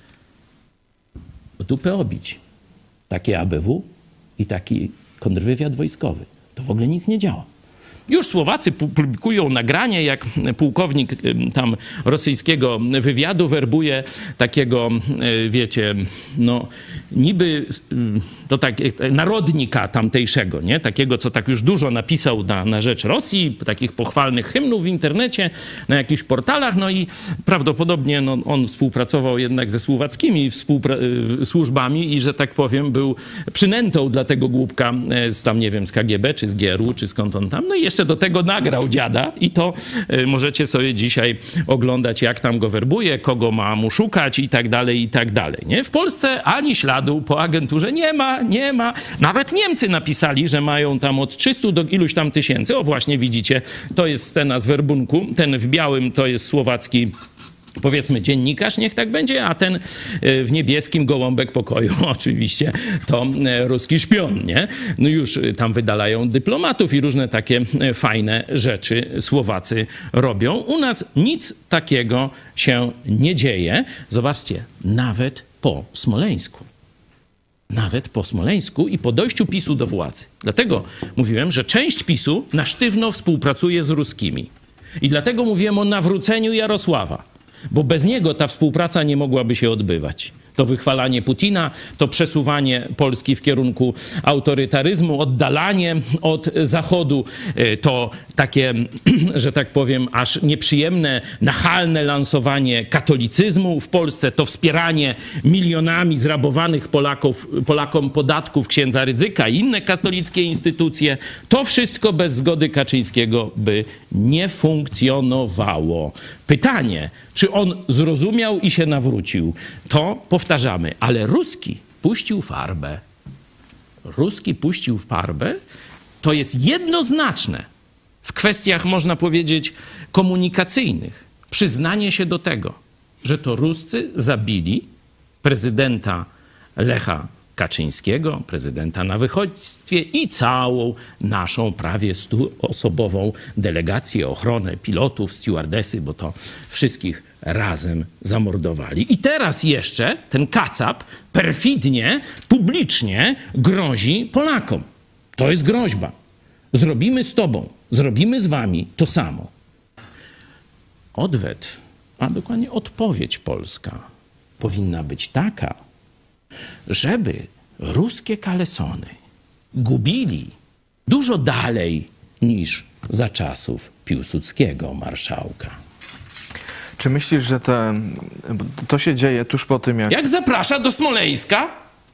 Bo dupę obić. Takie A B W i taki kontrwywiad wojskowy. To w ogóle nic nie działa. Już Słowacy publikują nagranie, jak pułkownik tam rosyjskiego wywiadu werbuje takiego, wiecie, no niby to tak, narodnika tamtejszego, nie? Takiego, co tak już dużo napisał na, na rzecz Rosji, takich pochwalnych hymnów w internecie, na jakichś portalach, no i prawdopodobnie no, on współpracował jednak ze słowackimi współpra- służbami i, że tak powiem, był przynętą dla tego głupka z tam, nie wiem, z K G B, czy z G R U, czy skąd on tam, no i jeszcze do tego nagrał dziada i to y, możecie sobie dzisiaj oglądać, jak tam go werbuje, kogo ma mu szukać i tak dalej, i tak dalej. Nie? W Polsce ani śladu po agenturze nie ma, nie ma. Nawet Niemcy napisali, że mają tam od trzystu do iluś tam tysięcy. O właśnie widzicie, to jest scena z werbunku. Ten w białym to jest słowacki, powiedzmy, dziennikarz, niech tak będzie, a ten w niebieskim gołąbek pokoju oczywiście to ruski szpion, nie? No już tam wydalają dyplomatów i różne takie fajne rzeczy Słowacy robią. U nas nic takiego się nie dzieje. Zobaczcie, nawet po Smoleńsku. Nawet po Smoleńsku i po dojściu PiSu do władzy. Dlatego mówiłem, że część PiSu na sztywno współpracuje z ruskimi. I dlatego mówiłem o nawróceniu Jarosława. Bo bez niego ta współpraca nie mogłaby się odbywać. To wychwalanie Putina, to przesuwanie Polski w kierunku autorytaryzmu, oddalanie od Zachodu, to takie, że tak powiem, aż nieprzyjemne, nachalne lansowanie katolicyzmu w Polsce, to wspieranie milionami zrabowanych Polaków, Polakom podatków księdza Rydzyka i inne katolickie instytucje. To wszystko bez zgody Kaczyńskiego by nie funkcjonowało. Pytanie, czy on zrozumiał i się nawrócił? To powtarzamy, ale Ruski puścił farbę. Ruski puścił farbę, to jest jednoznaczne w kwestiach, można powiedzieć, komunikacyjnych. Przyznanie się do tego, że to Ruscy zabili prezydenta Lecha Kaczyńskiego, prezydenta na wychodźstwie i całą naszą prawie stuosobową delegację, ochronę, pilotów, stewardesy, bo to wszystkich razem zamordowali. I teraz jeszcze ten kacap perfidnie, publicznie grozi Polakom. To jest groźba. Zrobimy z tobą, zrobimy z wami to samo. Odwet, a dokładnie odpowiedź polska powinna być taka, żeby ruskie kalesony gubili dużo dalej niż za czasów Piłsudskiego marszałka. Czy myślisz, że te, to się dzieje tuż po tym, jak... Jak zaprasza do Smoleńska?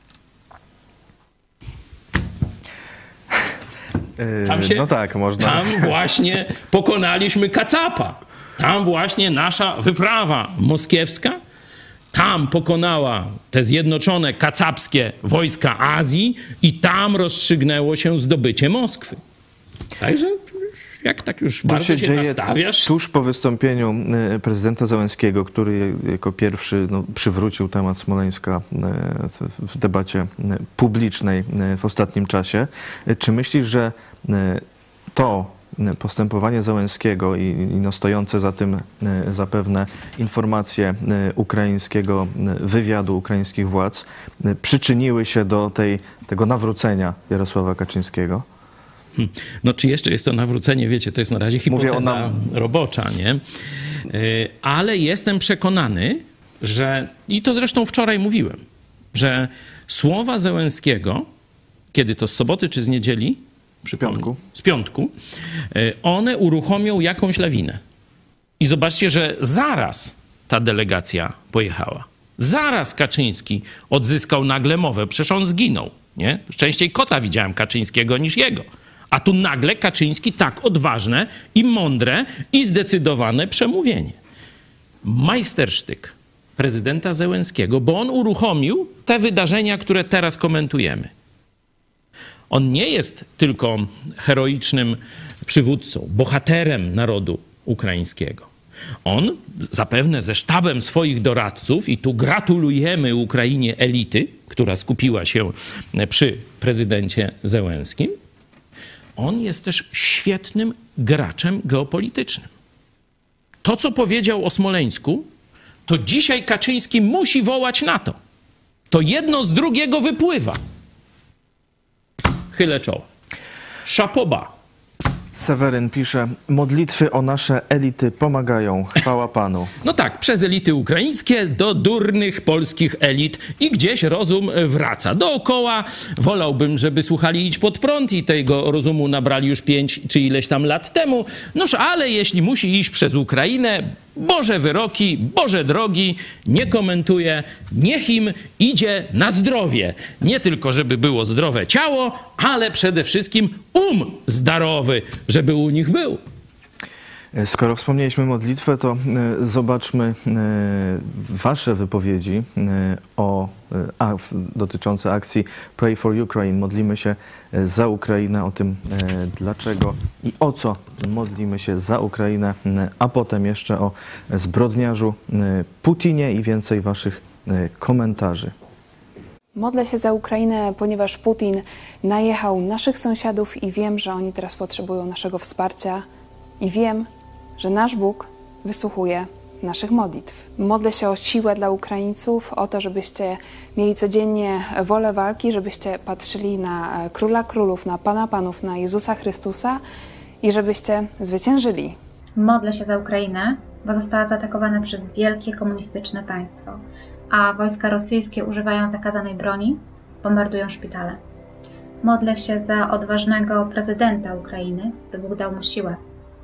Tam się, no tak, można. Tam właśnie pokonaliśmy kacapa. Tam właśnie nasza wyprawa moskiewska tam pokonała te zjednoczone kacapskie wojska Azji i tam rozstrzygnęło się zdobycie Moskwy. Także jak tak już to bardzo się, się się dzieje nastawiasz... tuż po wystąpieniu prezydenta Zełenskiego, który jako pierwszy no, przywrócił temat Smoleńska w debacie publicznej w ostatnim czasie. Czy myślisz, że to, postępowanie Zełenskiego i, i no stojące za tym zapewne informacje ukraińskiego wywiadu, ukraińskich władz przyczyniły się do tej, tego nawrócenia Jarosława Kaczyńskiego? No czy jeszcze jest to nawrócenie, wiecie, to jest na razie hipoteza nam... robocza, nie? Ale jestem przekonany, że, i to zresztą wczoraj mówiłem, że słowa Zełenskiego, kiedy to z soboty czy z niedzieli, z piątku. z piątku, one uruchomią jakąś lawinę. I zobaczcie, że zaraz ta delegacja pojechała. Zaraz Kaczyński odzyskał nagle mowę, przecież on zginął, nie? Częściej kota widziałem Kaczyńskiego niż jego. A tu nagle Kaczyński tak odważne i mądre i zdecydowane przemówienie. Majstersztyk prezydenta Zełenskiego, bo on uruchomił te wydarzenia, które teraz komentujemy. On nie jest tylko heroicznym przywódcą, bohaterem narodu ukraińskiego. On zapewne ze sztabem swoich doradców, i tu gratulujemy Ukrainie elity, która skupiła się przy prezydencie Zełenskim, on jest też świetnym graczem geopolitycznym. To, co powiedział o Smoleńsku, to dzisiaj Kaczyński musi wołać na to. To jedno z drugiego wypływa. Chylę czoło. Szapoba. Seweryn pisze, modlitwy o nasze elity pomagają. Chwała Panu. No tak, przez elity ukraińskie do durnych polskich elit i gdzieś rozum wraca. Dookoła wolałbym, żeby słuchali Idź Pod Prąd i tego rozumu nabrali już pięć czy ileś tam lat temu. Noż, ale jeśli musi iść przez Ukrainę, Boże wyroki, Boże drogi, nie komentuję, niech im idzie na zdrowie. Nie tylko, żeby było zdrowe ciało, ale przede wszystkim um zdarowy, żeby u nich był. Skoro wspomnieliśmy modlitwę, to y, zobaczmy y, wasze wypowiedzi y, o, y, a, dotyczące akcji Pray for Ukraine. Modlimy się za Ukrainę, o tym y, dlaczego i o co modlimy się za Ukrainę, y, a potem jeszcze o zbrodniarzu y, Putinie i więcej waszych y, komentarzy. Modlę się za Ukrainę, ponieważ Putin najechał naszych sąsiadów i wiem, że oni teraz potrzebują naszego wsparcia. I wiem, że nasz Bóg wysłuchuje naszych modlitw. Modlę się o siłę dla Ukraińców, o to, żebyście mieli codziennie wolę walki, żebyście patrzyli na Króla Królów, na Pana Panów, na Jezusa Chrystusa i żebyście zwyciężyli. Modlę się za Ukrainę, bo została zaatakowana przez wielkie komunistyczne państwo, a wojska rosyjskie używają zakazanej broni, bombardują szpitale. Modlę się za odważnego prezydenta Ukrainy, by Bóg dał mu siłę,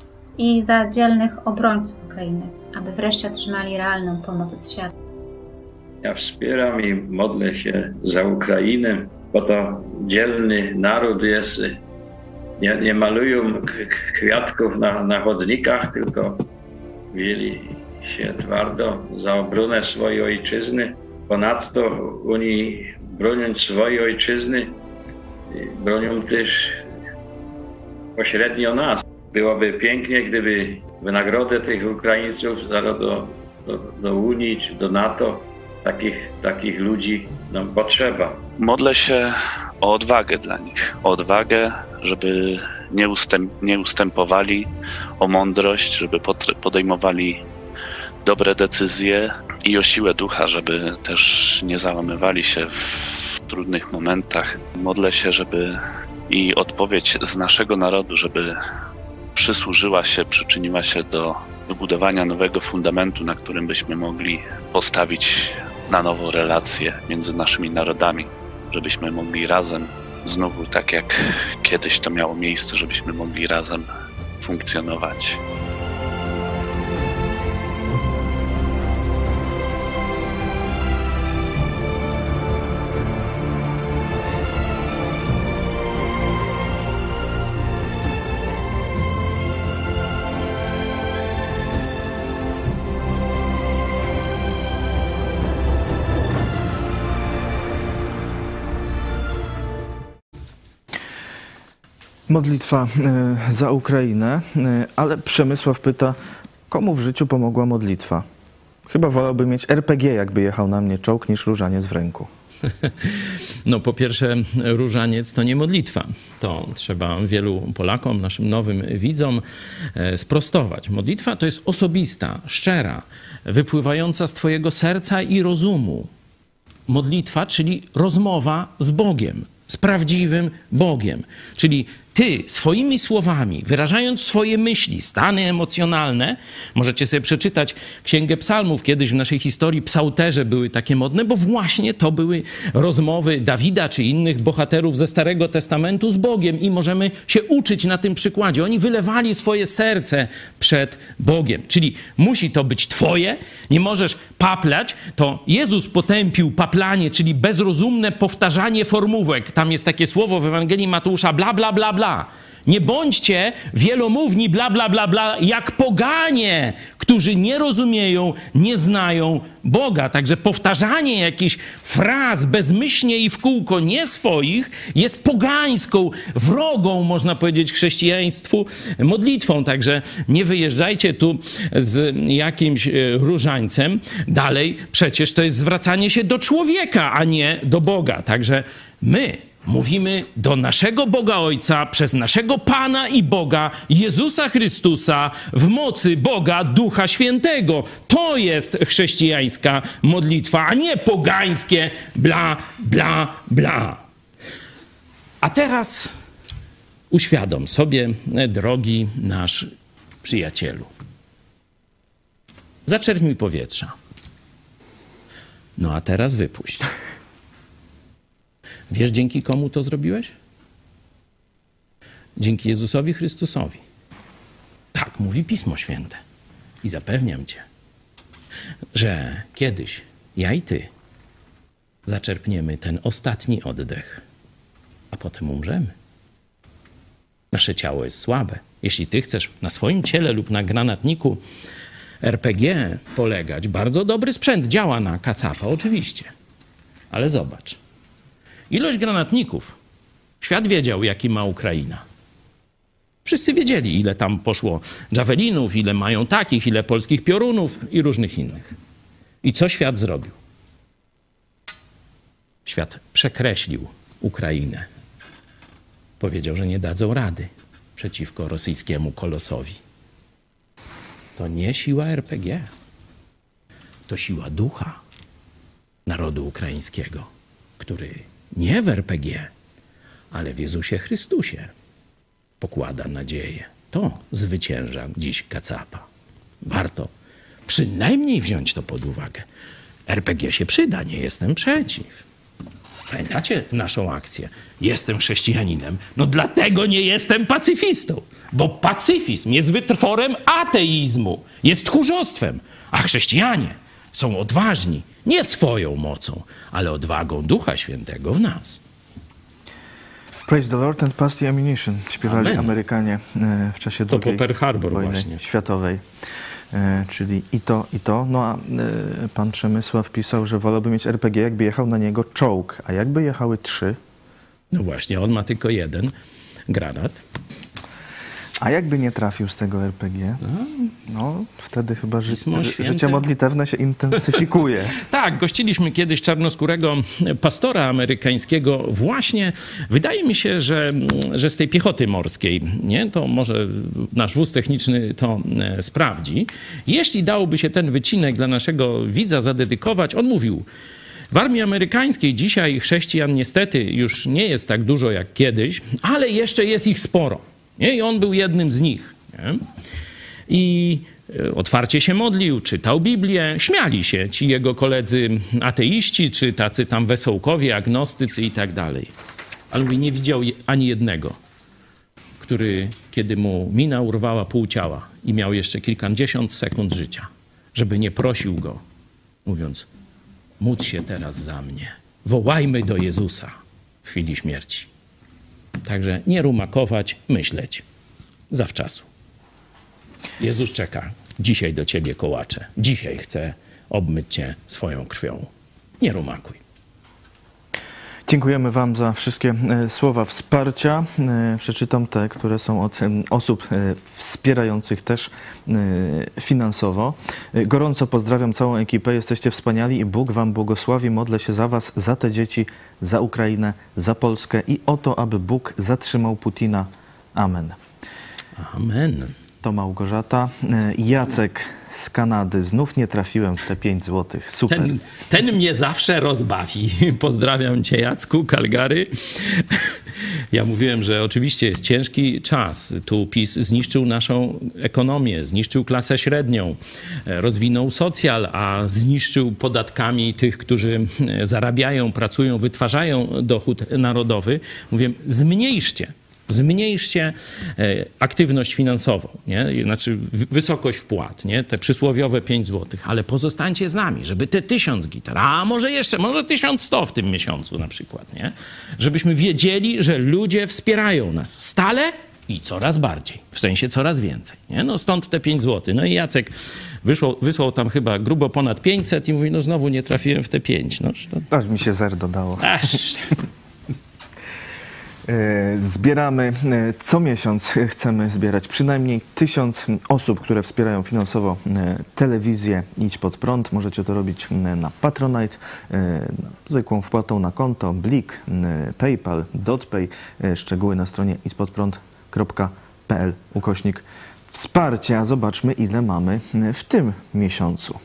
i za dzielnych obrońców Ukrainy, aby wreszcie otrzymali realną pomoc od świata. Ja wspieram i modlę się za Ukrainę, bo to dzielny naród jest. Nie, nie malują kwiatków na, na chodnikach, tylko wzięli się twardo za obronę swojej ojczyzny. Ponadto oni, broniąc swojej ojczyzny, bronią też pośrednio nas. Byłoby pięknie, gdyby wynagrodę tych Ukraińców do, do, do Unii czy do NATO, takich, takich ludzi nam potrzeba. Modlę się o odwagę dla nich, o odwagę, żeby nie, ustęp, nie ustępowali, o mądrość, żeby podejmowali dobre decyzje i o siłę ducha, żeby też nie załamywali się w trudnych momentach. Modlę się, żeby i odpowiedź z naszego narodu, żeby przysłużyła się, przyczyniła się do wybudowania nowego fundamentu, na którym byśmy mogli postawić na nowo relacje między naszymi narodami, żebyśmy mogli razem, znowu tak jak kiedyś to miało miejsce, żebyśmy mogli razem funkcjonować. Modlitwa y, za Ukrainę, y, ale Przemysław pyta, komu w życiu pomogła modlitwa? Chyba wolałby mieć er pe gie, jakby jechał na mnie czołg, niż różaniec w ręku. No po pierwsze, różaniec to nie modlitwa. To trzeba wielu Polakom, naszym nowym widzom sprostować. Modlitwa to jest osobista, szczera, wypływająca z twojego serca i rozumu. Modlitwa, czyli rozmowa z Bogiem, z prawdziwym Bogiem. Czyli ty swoimi słowami, wyrażając swoje myśli, stany emocjonalne, możecie sobie przeczytać Księgę Psalmów. Kiedyś w naszej historii psalterze były takie modne, bo właśnie to były rozmowy Dawida czy innych bohaterów ze Starego Testamentu z Bogiem i możemy się uczyć na tym przykładzie. Oni wylewali swoje serce przed Bogiem. Czyli musi to być twoje, nie możesz paplać. To Jezus potępił paplanie, czyli bezrozumne powtarzanie formówek. Tam jest takie słowo w Ewangelii Mateusza, bla, bla, bla, bla. Nie bądźcie wielomówni, bla, bla, bla, bla, jak poganie, którzy nie rozumieją, nie znają Boga. Także powtarzanie jakichś fraz bezmyślnie i w kółko nie swoich jest pogańską, wrogą, można powiedzieć, chrześcijaństwu modlitwą. Także nie wyjeżdżajcie tu z jakimś różańcem. Dalej przecież to jest zwracanie się do człowieka, a nie do Boga. Także my mówimy do naszego Boga Ojca przez naszego Pana i Boga Jezusa Chrystusa w mocy Boga Ducha Świętego. To jest chrześcijańska modlitwa, a nie pogańskie bla, bla, bla. A teraz uświadom sobie, drogi nasz przyjacielu. Zaczerpnij powietrza. No a teraz wypuść. Wiesz, dzięki komu to zrobiłeś? Dzięki Jezusowi Chrystusowi. Tak mówi Pismo Święte. I zapewniam cię, że kiedyś ja i ty zaczerpniemy ten ostatni oddech, a potem umrzemy. Nasze ciało jest słabe. Jeśli ty chcesz na swoim ciele lub na granatniku er pe gie polegać, bardzo dobry sprzęt działa na kacapa, oczywiście. Ale zobacz. Ilość granatników. Świat wiedział, jaki ma Ukraina. Wszyscy wiedzieli, ile tam poszło dżawelinów, ile mają takich, ile polskich piorunów i różnych innych. I co świat zrobił? Świat przekreślił Ukrainę. Powiedział, że nie dadzą rady przeciwko rosyjskiemu kolosowi. To nie siła er pe gie. To siła ducha narodu ukraińskiego, który nie w er pe gie, ale w Jezusie Chrystusie pokłada nadzieję. To zwycięża dziś kacapa. Warto przynajmniej wziąć to pod uwagę. er pe gie się przyda, nie jestem przeciw. Pamiętacie naszą akcję? Jestem chrześcijaninem, no dlatego nie jestem pacyfistą, bo pacyfizm jest wytworem ateizmu, jest tchórzostwem, a chrześcijanie są odważni nie swoją mocą, ale odwagą Ducha Świętego w nas. Praise the Lord and pass the ammunition, śpiewali Amen. Amerykanie w czasie to drugiej po Pearl Harbor wojny właśnie. światowej. Czyli i to, i to. No a pan Przemysław pisał, że wolałby mieć er pe gie, jakby jechał na niego czołg. A jakby jechały trzy? No właśnie, on ma tylko jeden granat. A jakby nie trafił z tego er pe gie? No, wtedy chyba ży Święte... życie modlitewne się intensyfikuje. Tak, gościliśmy kiedyś czarnoskórego pastora amerykańskiego właśnie. Wydaje mi się, że, że z tej piechoty morskiej, nie? To może nasz wóz techniczny to e, sprawdzi. Jeśli dałoby się ten wycinek dla naszego widza zadedykować, on mówił: w armii amerykańskiej dzisiaj chrześcijan niestety już nie jest tak dużo jak kiedyś, ale jeszcze jest ich sporo. Nie? I on był jednym z nich. Nie? I otwarcie się modlił, czytał Biblię, śmiali się ci jego koledzy ateiści, czy tacy tam wesołkowie, agnostycy i tak dalej. Ale mówi, nie widział ani jednego, który, kiedy mu mina urwała pół ciała i miał jeszcze kilkadziesiąt sekund życia, żeby nie prosił go, mówiąc: módl się teraz za mnie, wołajmy do Jezusa w chwili śmierci. Także nie rumakować, myśleć zawczasu. Jezus czeka dzisiaj do ciebie, kołacze. Dzisiaj chce obmyć cię swoją krwią. Nie rumakuj. Dziękujemy Wam za wszystkie słowa wsparcia. Przeczytam te, które są od osób wspierających też finansowo. Gorąco pozdrawiam całą ekipę, jesteście wspaniali i Bóg Wam błogosławi. Modlę się za Was, za te dzieci, za Ukrainę, za Polskę i o to, aby Bóg zatrzymał Putina. Amen. Amen. To Małgorzata. Jacek z Kanady. Znów nie trafiłem w te pięć złotych. Super. Ten, ten mnie zawsze rozbawi. Pozdrawiam Cię, Jacku, Calgary. Ja mówiłem, że oczywiście jest ciężki czas. Tu PiS zniszczył naszą ekonomię, zniszczył klasę średnią, rozwinął socjal, a zniszczył podatkami tych, którzy zarabiają, pracują, wytwarzają dochód narodowy. Mówię, zmniejszcie. Zmniejszcie aktywność finansową, nie? Znaczy wysokość wpłat, nie? Te przysłowiowe pięć złotych, ale pozostańcie z nami, żeby te tysiąc gitar, a może jeszcze, może tysiąc sto w tym miesiącu na przykład, nie? Żebyśmy wiedzieli, że ludzie wspierają nas stale i coraz bardziej, w sensie coraz więcej, nie? No stąd te pięć złotych. No i Jacek wyszło, wysłał tam chyba grubo ponad pięćset i mówi, no znowu nie trafiłem w te pięć. No, to... Aż mi się zer dodało. Aż... Zbieramy co miesiąc, chcemy zbierać przynajmniej tysiąc osób, które wspierają finansowo telewizję Idź Pod Prąd. Możecie to robić na Patronite, zwykłą wpłatą na konto, Blik, PayPal, DotPay. Szczegóły na stronie idźpodprąd kropka p l ukośnik wsparcie. A zobaczmy, ile mamy w tym miesiącu.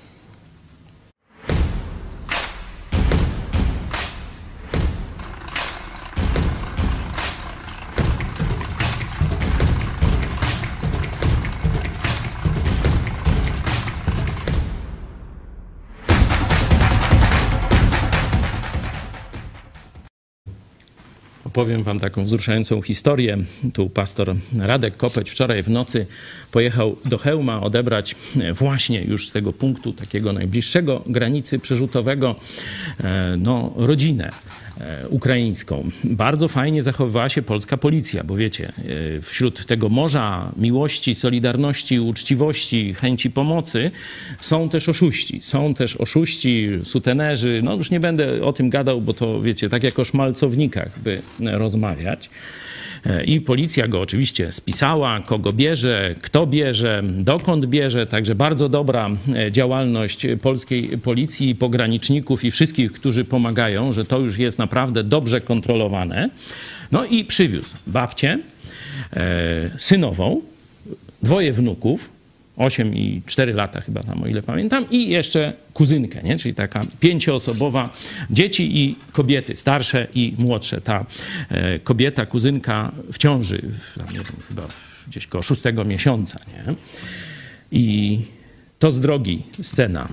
Opowiem wam taką wzruszającą historię. Tu pastor Radek Kopeć wczoraj w nocy pojechał do Chełma odebrać właśnie już z tego punktu takiego najbliższego granicy przerzutowego no, rodzinę ukraińską. Bardzo fajnie zachowywała się polska policja, bo wiecie, wśród tego morza miłości, solidarności, uczciwości, chęci pomocy są też oszuści. Są też oszuści, sutenerzy. No już nie będę o tym gadał, bo to wiecie, tak jak o szmalcownikach by rozmawiać. I policja go oczywiście spisała, kogo bierze, kto bierze, dokąd bierze. Także bardzo dobra działalność polskiej policji, pograniczników i wszystkich, którzy pomagają, że to już jest naprawdę dobrze kontrolowane. No i przywiózł babcię, synową, dwoje wnuków, osiem i cztery lata chyba tam, o ile pamiętam, i jeszcze kuzynkę, nie? Czyli taka pięcioosobowa, dzieci i kobiety, starsze i młodsze. Ta e, kobieta, kuzynka w ciąży, w, nie wiem, chyba gdzieś koło szóstego miesiąca, nie? I to z drogi scena.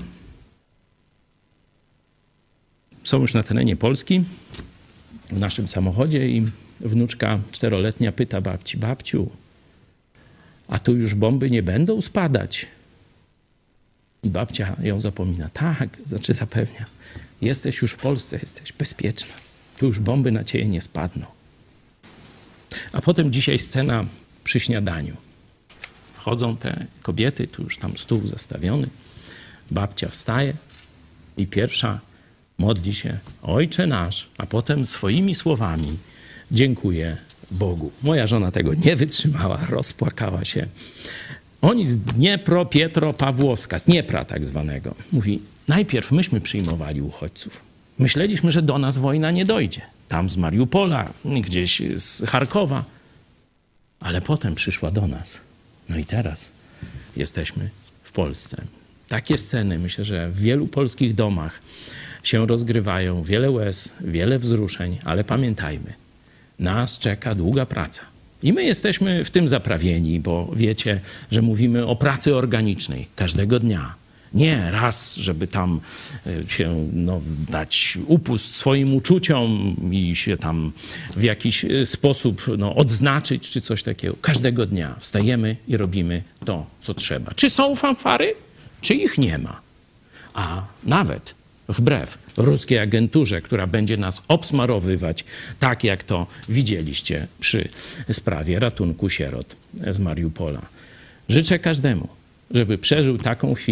Są już na terenie Polski, w naszym samochodzie i wnuczka czteroletnia pyta babci, babciu, a tu już bomby nie będą spadać. I babcia ją zapomina. Tak, znaczy zapewnia. Jesteś już w Polsce, jesteś bezpieczna. Tu już bomby na ciebie nie spadną. A potem dzisiaj scena przy śniadaniu. Wchodzą te kobiety, tu już tam stół zastawiony. Babcia wstaje i pierwsza modli się Ojcze nasz, a potem swoimi słowami dziękuję Bogu. Moja żona tego nie wytrzymała, rozpłakała się. Oni z Dniepropietrzopawłowska, z Dniepra tak zwanego, mówi, najpierw myśmy przyjmowali uchodźców. Myśleliśmy, że do nas wojna nie dojdzie. Tam z Mariupola, gdzieś z Charkowa. Ale potem przyszła do nas. No i teraz jesteśmy w Polsce. Takie sceny, myślę, że w wielu polskich domach się rozgrywają. Wiele łez, wiele wzruszeń, ale pamiętajmy, nas czeka długa praca. I my jesteśmy w tym zaprawieni, bo wiecie, że mówimy o pracy organicznej każdego dnia. Nie raz, żeby tam się no, dać upust swoim uczuciom i się tam w jakiś sposób no, odznaczyć czy coś takiego. Każdego dnia wstajemy i robimy to, co trzeba. Czy są fanfary, czy ich nie ma. A nawet wbrew ruskiej agenturze, która będzie nas obsmarowywać, tak jak to widzieliście przy sprawie ratunku sierot z Mariupola. Życzę każdemu, żeby przeżył taką chwilę,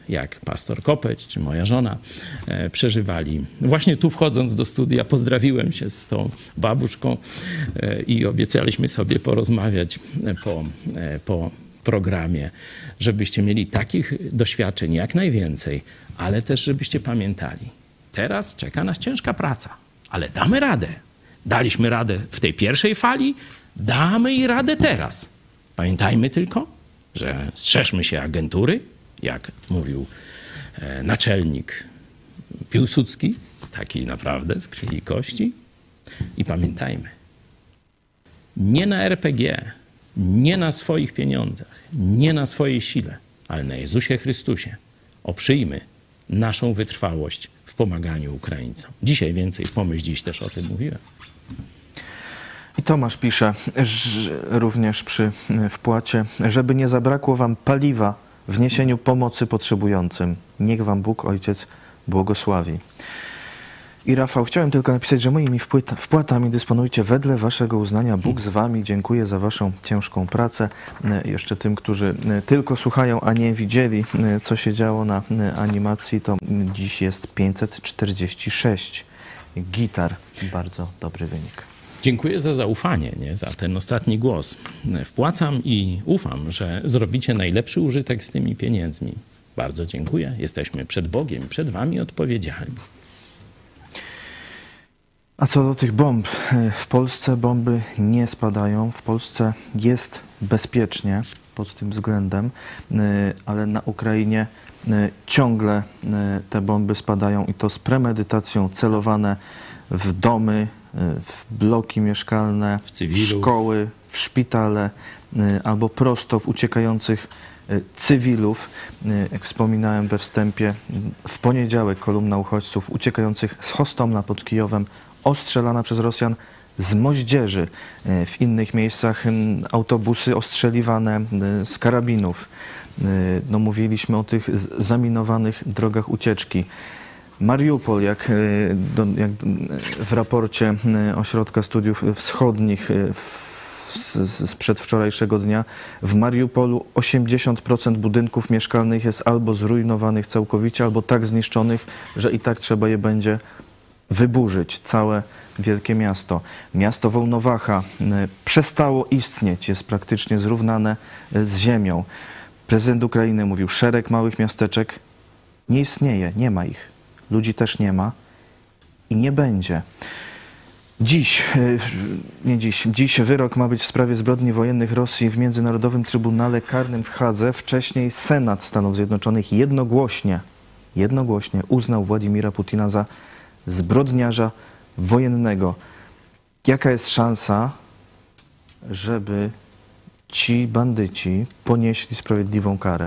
jak pastor Kopeć czy moja żona przeżywali. Właśnie tu wchodząc do studia pozdrawiłem się z tą babuszką i obiecaliśmy sobie porozmawiać po, po programie, żebyście mieli takich doświadczeń jak najwięcej, ale też żebyście pamiętali, teraz czeka nas ciężka praca, ale damy radę. Daliśmy radę w tej pierwszej fali, damy i radę teraz. Pamiętajmy tylko, że strzeżmy się agentury, jak mówił e, naczelnik Piłsudski, taki naprawdę z krwi i kości. I pamiętajmy, nie na er pe gie, nie na swoich pieniądzach, nie na swojej sile, ale na Jezusie Chrystusie oprzyjmy naszą wytrwałość w pomaganiu Ukraińcom. Dzisiaj więcej pomyśl, dziś też o tym mówiłem. I Tomasz pisze że również przy wpłacie, żeby nie zabrakło wam paliwa w niesieniu pomocy potrzebującym. Niech wam Bóg Ojciec błogosławi. I Rafał, chciałem tylko napisać, że moimi wpłatami dysponujcie wedle waszego uznania. Bóg z wami. Dziękuję za waszą ciężką pracę. Jeszcze tym, którzy tylko słuchają, a nie widzieli, co się działo na animacji, to dziś jest pięćset czterdzieści sześć gitar. Bardzo dobry wynik. Dziękuję za zaufanie, nie? Za ten ostatni głos. Wpłacam i ufam, że zrobicie najlepszy użytek z tymi pieniędzmi. Bardzo dziękuję. Jesteśmy przed Bogiem, przed wami odpowiedzialni. A co do tych bomb, w Polsce bomby nie spadają. W Polsce jest bezpiecznie pod tym względem, ale na Ukrainie ciągle te bomby spadają i to z premedytacją, celowane w domy, w bloki mieszkalne, w, w szkoły, w szpitale albo prosto w uciekających cywilów. Jak wspominałem we wstępie, w poniedziałek kolumna uchodźców uciekających z Hostomla pod Kijowem ostrzelana przez Rosjan z moździerzy. W innych miejscach autobusy ostrzeliwane z karabinów. No, mówiliśmy o tych zaminowanych drogach ucieczki. Mariupol, jak, do, jak w raporcie Ośrodka Studiów Wschodnich z, z przedwczorajszego dnia, w Mariupolu osiemdziesiąt procent budynków mieszkalnych jest albo zrujnowanych całkowicie, albo tak zniszczonych, że i tak trzeba je będzie wyburzyć. Całe wielkie miasto. Miasto Wołnowacha przestało istnieć, jest praktycznie zrównane z ziemią. Prezydent Ukrainy mówił, szereg małych miasteczek nie istnieje, nie ma ich. Ludzi też nie ma i nie będzie. Dziś, nie dziś, dziś wyrok ma być w sprawie zbrodni wojennych Rosji w Międzynarodowym Trybunale Karnym w Hadze. Wcześniej Senat Stanów Zjednoczonych jednogłośnie, jednogłośnie uznał Władimira Putina za zbrodniarza wojennego. Jaka jest szansa, żeby ci bandyci ponieśli sprawiedliwą karę?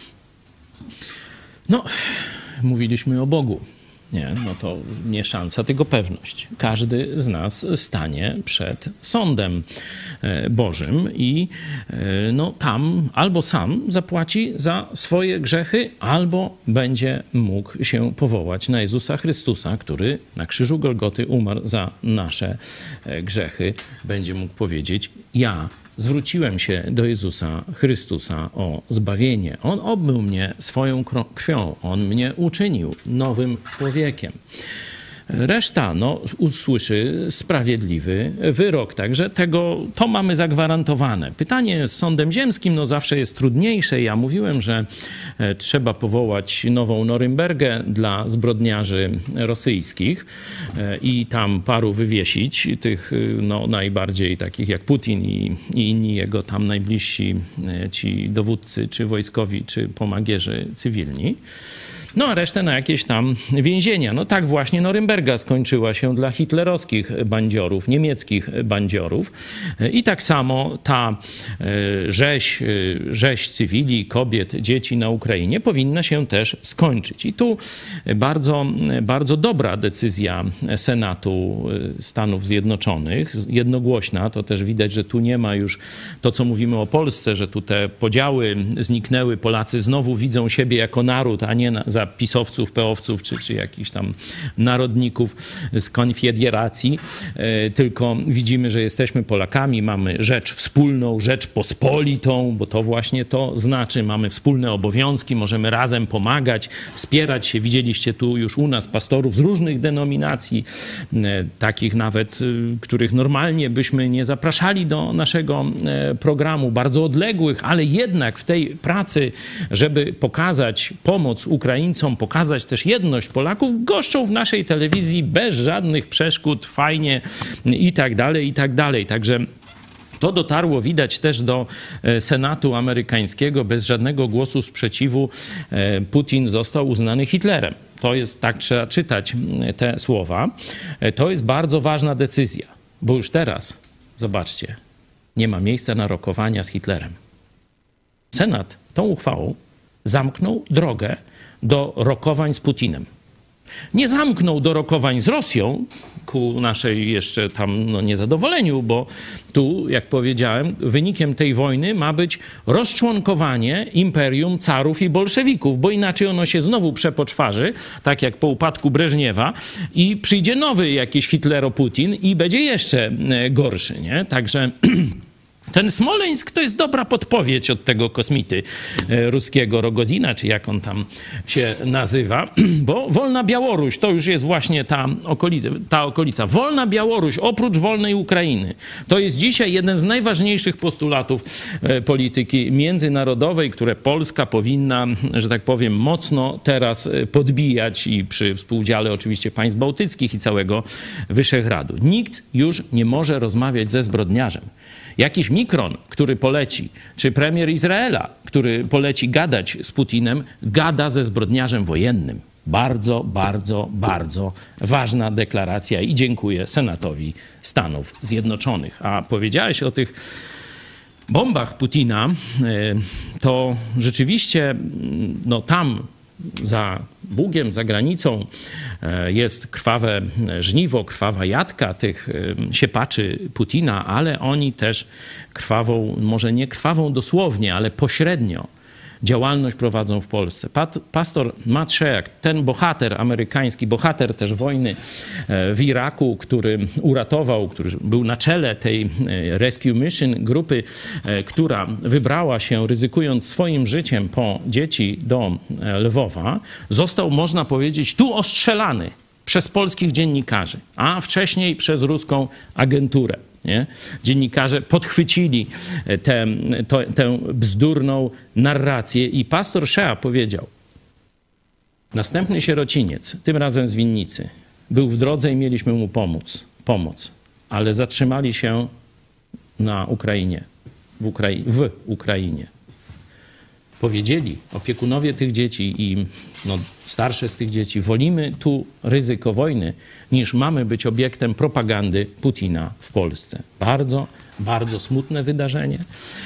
No, mówiliśmy o Bogu. Nie, no to nie szansa, tylko pewność. Każdy z nas stanie przed sądem Bożym i no, tam albo sam zapłaci za swoje grzechy, albo będzie mógł się powołać na Jezusa Chrystusa, który na krzyżu Golgoty umarł za nasze grzechy. Będzie mógł powiedzieć, ja zwróciłem się do Jezusa Chrystusa o zbawienie. On obmył mnie swoją krwią. On mnie uczynił nowym człowiekiem. Reszta no, usłyszy sprawiedliwy wyrok, także tego, to mamy zagwarantowane. Pytanie z sądem ziemskim no, zawsze jest trudniejsze. Ja mówiłem, że trzeba powołać nową Norymbergę dla zbrodniarzy rosyjskich i tam paru wywiesić, tych no, najbardziej takich jak Putin i, i inni jego tam najbliżsi ci dowódcy, czy wojskowi, czy pomagierzy cywilni. No a resztę na jakieś tam więzienia. No tak właśnie Norymberga skończyła się dla hitlerowskich bandziorów, niemieckich bandziorów. I tak samo ta rzeź, rzeź cywili, kobiet, dzieci na Ukrainie powinna się też skończyć. I tu bardzo, bardzo dobra decyzja Senatu Stanów Zjednoczonych, jednogłośna. To też widać, że tu nie ma już to, co mówimy o Polsce, że tu te podziały zniknęły. Polacy znowu widzą siebie jako naród, a nie za dla pisowców, peowców, czy, czy jakichś tam narodników z Konfederacji, tylko widzimy, że jesteśmy Polakami, mamy rzecz wspólną, rzecz pospolitą, bo to właśnie to znaczy, mamy wspólne obowiązki, możemy razem pomagać, wspierać się. Widzieliście tu już u nas pastorów z różnych denominacji, takich nawet, których normalnie byśmy nie zapraszali do naszego programu, bardzo odległych, ale jednak w tej pracy, żeby pokazać pomoc Ukraińcom, pokazać też jedność Polaków, goszczą w naszej telewizji bez żadnych przeszkód, fajnie i tak dalej, i tak dalej. Także to dotarło, widać, też do Senatu amerykańskiego. Bez żadnego głosu sprzeciwu Putin został uznany Hitlerem. To jest, tak trzeba czytać te słowa. To jest bardzo ważna decyzja, bo już teraz, zobaczcie, nie ma miejsca na rokowania z Hitlerem. Senat tą uchwałą zamknął drogę do rokowań z Putinem. Nie zamknął do rokowań z Rosją, ku naszej jeszcze tam no, niezadowoleniu, bo tu, jak powiedziałem, wynikiem tej wojny ma być rozczłonkowanie imperium carów i bolszewików, bo inaczej ono się znowu przepoczwarzy, tak jak po upadku Breżniewa, i przyjdzie nowy jakiś Hitlero-Putin i będzie jeszcze gorszy, nie? Także ten Smoleńsk to jest dobra podpowiedź od tego kosmity ruskiego Rogozina, czy jak on tam się nazywa, bo Wolna Białoruś to już jest właśnie ta okolica, ta okolica. Wolna Białoruś oprócz wolnej Ukrainy to jest dzisiaj jeden z najważniejszych postulatów polityki międzynarodowej, które Polska powinna, że tak powiem, mocno teraz podbijać i przy współudziale oczywiście państw bałtyckich i całego Wyszehradu. Nikt już nie może rozmawiać ze zbrodniarzem. Jakiś Mikron, który poleci, czy premier Izraela, który poleci gadać z Putinem, gada ze zbrodniarzem wojennym. Bardzo, bardzo, bardzo ważna deklaracja i dziękuję Senatowi Stanów Zjednoczonych. A powiedziałeś o tych bombach Putina, to rzeczywiście no, tam za Bugiem, za granicą jest krwawe żniwo, krwawa jatka tych siepaczy Putina, ale oni też krwawą, może nie krwawą dosłownie, ale pośrednio działalność prowadzą w Polsce. Pat, pastor Matt Sheak, ten bohater amerykański, bohater też wojny w Iraku, który uratował, który był na czele tej Rescue Mission, grupy, która wybrała się, ryzykując swoim życiem po dzieci do Lwowa, został, można powiedzieć, tu ostrzelany przez polskich dziennikarzy, a wcześniej przez ruską agenturę. Nie? Dziennikarze podchwycili tę, to, tę bzdurną narrację i pastor Szea powiedział: następny sierociniec, tym razem z Winnicy, był w drodze i mieliśmy mu pomóc, pomoc, ale zatrzymali się na Ukrainie, w, Ukrai- w Ukrainie. Powiedzieli opiekunowie tych dzieci i no, starsze z tych dzieci: wolimy tu ryzyko wojny, niż mamy być obiektem propagandy Putina w Polsce. Bardzo, bardzo smutne wydarzenie.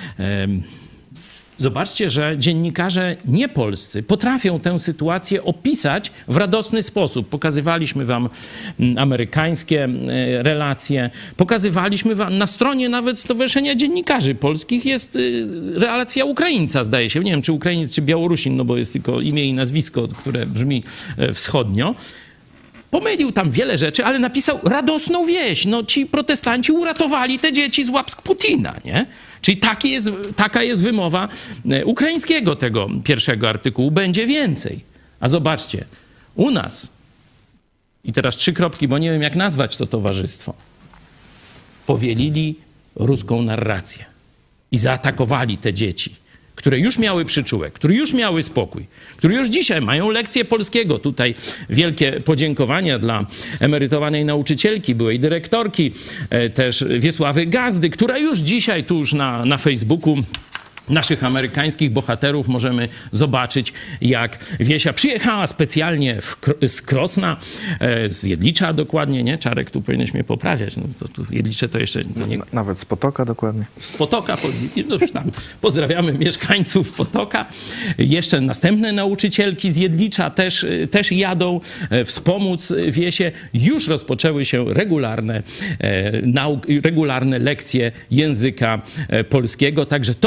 Zobaczcie, że dziennikarze niepolscy potrafią tę sytuację opisać w radosny sposób. Pokazywaliśmy wam amerykańskie relacje, pokazywaliśmy wam na stronie nawet Stowarzyszenia Dziennikarzy Polskich jest relacja Ukraińca, zdaje się. Nie wiem, czy Ukrainiec, czy Białorusin, no bo jest tylko imię i nazwisko, które brzmi wschodnio. Pomylił tam wiele rzeczy, ale napisał radosną wieść. No ci protestanci uratowali te dzieci z łapsk Putina, nie? Czyli taki jest, taka jest wymowa ukraińskiego tego pierwszego artykułu. Będzie więcej. A zobaczcie, u nas, i teraz trzy kropki, bo nie wiem jak nazwać to towarzystwo, powielili ruską narrację i zaatakowali te dzieci, które już miały przyczółek, które już miały spokój, które już dzisiaj mają lekcję polskiego. Tutaj wielkie podziękowania dla emerytowanej nauczycielki, byłej dyrektorki, też Wiesławy Gazdy, która już dzisiaj tu już na, na Facebooku naszych amerykańskich bohaterów możemy zobaczyć, jak Wiesia przyjechała specjalnie w, z Krosna, z Jedlicza dokładnie, nie? Czarek, tu powinieneś mnie poprawiać. No, to, tu Jedlicze to jeszcze... To nie... Nawet z Potoka dokładnie. Z Potoka, no już tam pozdrawiamy mieszkańców Potoka. Jeszcze następne nauczycielki z Jedlicza też, też jadą wspomóc Wiesie. Już rozpoczęły się regularne, nauk, regularne lekcje języka polskiego, także to wszystko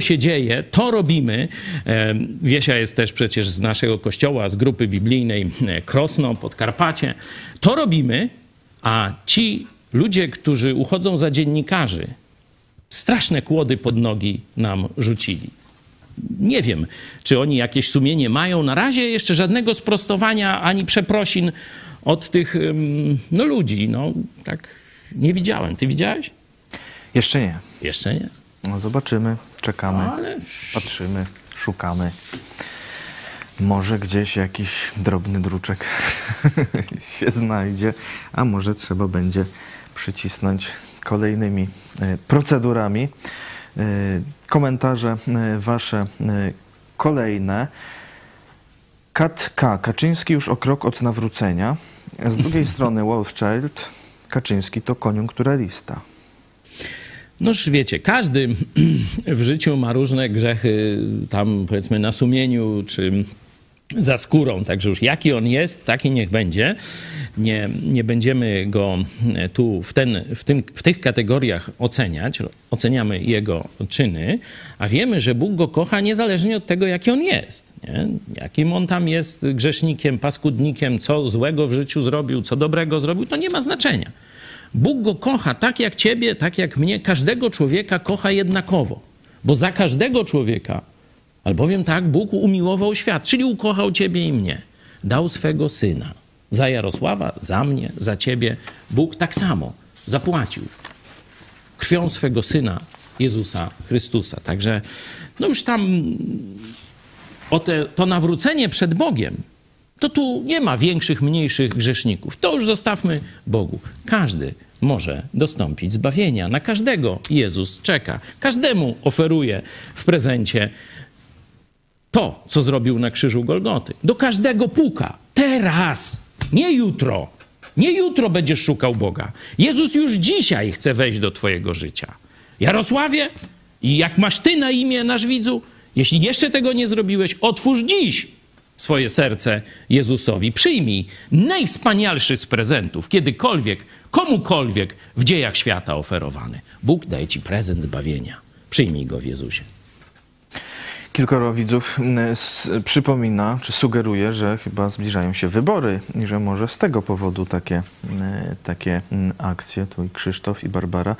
się dzieje, to robimy. Wiesia jest też przecież z naszego kościoła, z grupy biblijnej Krosno, Podkarpacie. To robimy, a ci ludzie, którzy uchodzą za dziennikarzy, straszne kłody pod nogi nam rzucili. Nie wiem, czy oni jakieś sumienie mają. Na razie jeszcze żadnego sprostowania ani przeprosin od tych no, ludzi. No, tak nie widziałem. Ty widziałeś? Jeszcze nie. Jeszcze nie? No zobaczymy, czekamy, ale... patrzymy, szukamy. Może gdzieś jakiś drobny druczek się znajdzie, a może trzeba będzie przycisnąć kolejnymi procedurami. Komentarze wasze kolejne. Kat K. Kaczyński już o krok od nawrócenia. Z drugiej strony Wolfchild. Kaczyński to koniunkturalista. Noż wiecie, każdy w życiu ma różne grzechy tam powiedzmy na sumieniu czy za skórą, także już jaki on jest, taki niech będzie. Nie, nie będziemy go tu w, ten, w, tym, w tych kategoriach oceniać. Oceniamy jego czyny, a wiemy, że Bóg go kocha niezależnie od tego, jaki on jest. Nie? Jakim on tam jest grzesznikiem, paskudnikiem, co złego w życiu zrobił, co dobrego zrobił, to nie ma znaczenia. Bóg go kocha tak jak ciebie, tak jak mnie. Każdego człowieka kocha jednakowo. Bo za każdego człowieka, albowiem tak, Bóg umiłował świat, czyli ukochał ciebie i mnie. Dał swego Syna. Za Jarosława, za mnie, za ciebie. Bóg tak samo zapłacił. Krwią swego Syna, Jezusa Chrystusa. Także no już tam o te, to nawrócenie przed Bogiem, to tu nie ma większych, mniejszych grzeszników. To już zostawmy Bogu. Każdy może dostąpić zbawienia. Na każdego Jezus czeka. Każdemu oferuje w prezencie to, co zrobił na krzyżu Golgoty. Do każdego puka. Teraz, nie jutro. Nie jutro będziesz szukał Boga. Jezus już dzisiaj chce wejść do twojego życia. Jarosławie, i jak masz ty na imię, nasz widzu, jeśli jeszcze tego nie zrobiłeś, otwórz dziś swoje serce Jezusowi. Przyjmij najwspanialszy z prezentów, kiedykolwiek, komukolwiek w dziejach świata oferowany. Bóg daje ci prezent zbawienia. Przyjmij go w Jezusie. Kilkoro widzów przypomina, czy sugeruje, że chyba zbliżają się wybory i że może z tego powodu takie, takie akcje. Tu i Krzysztof, i Barbara.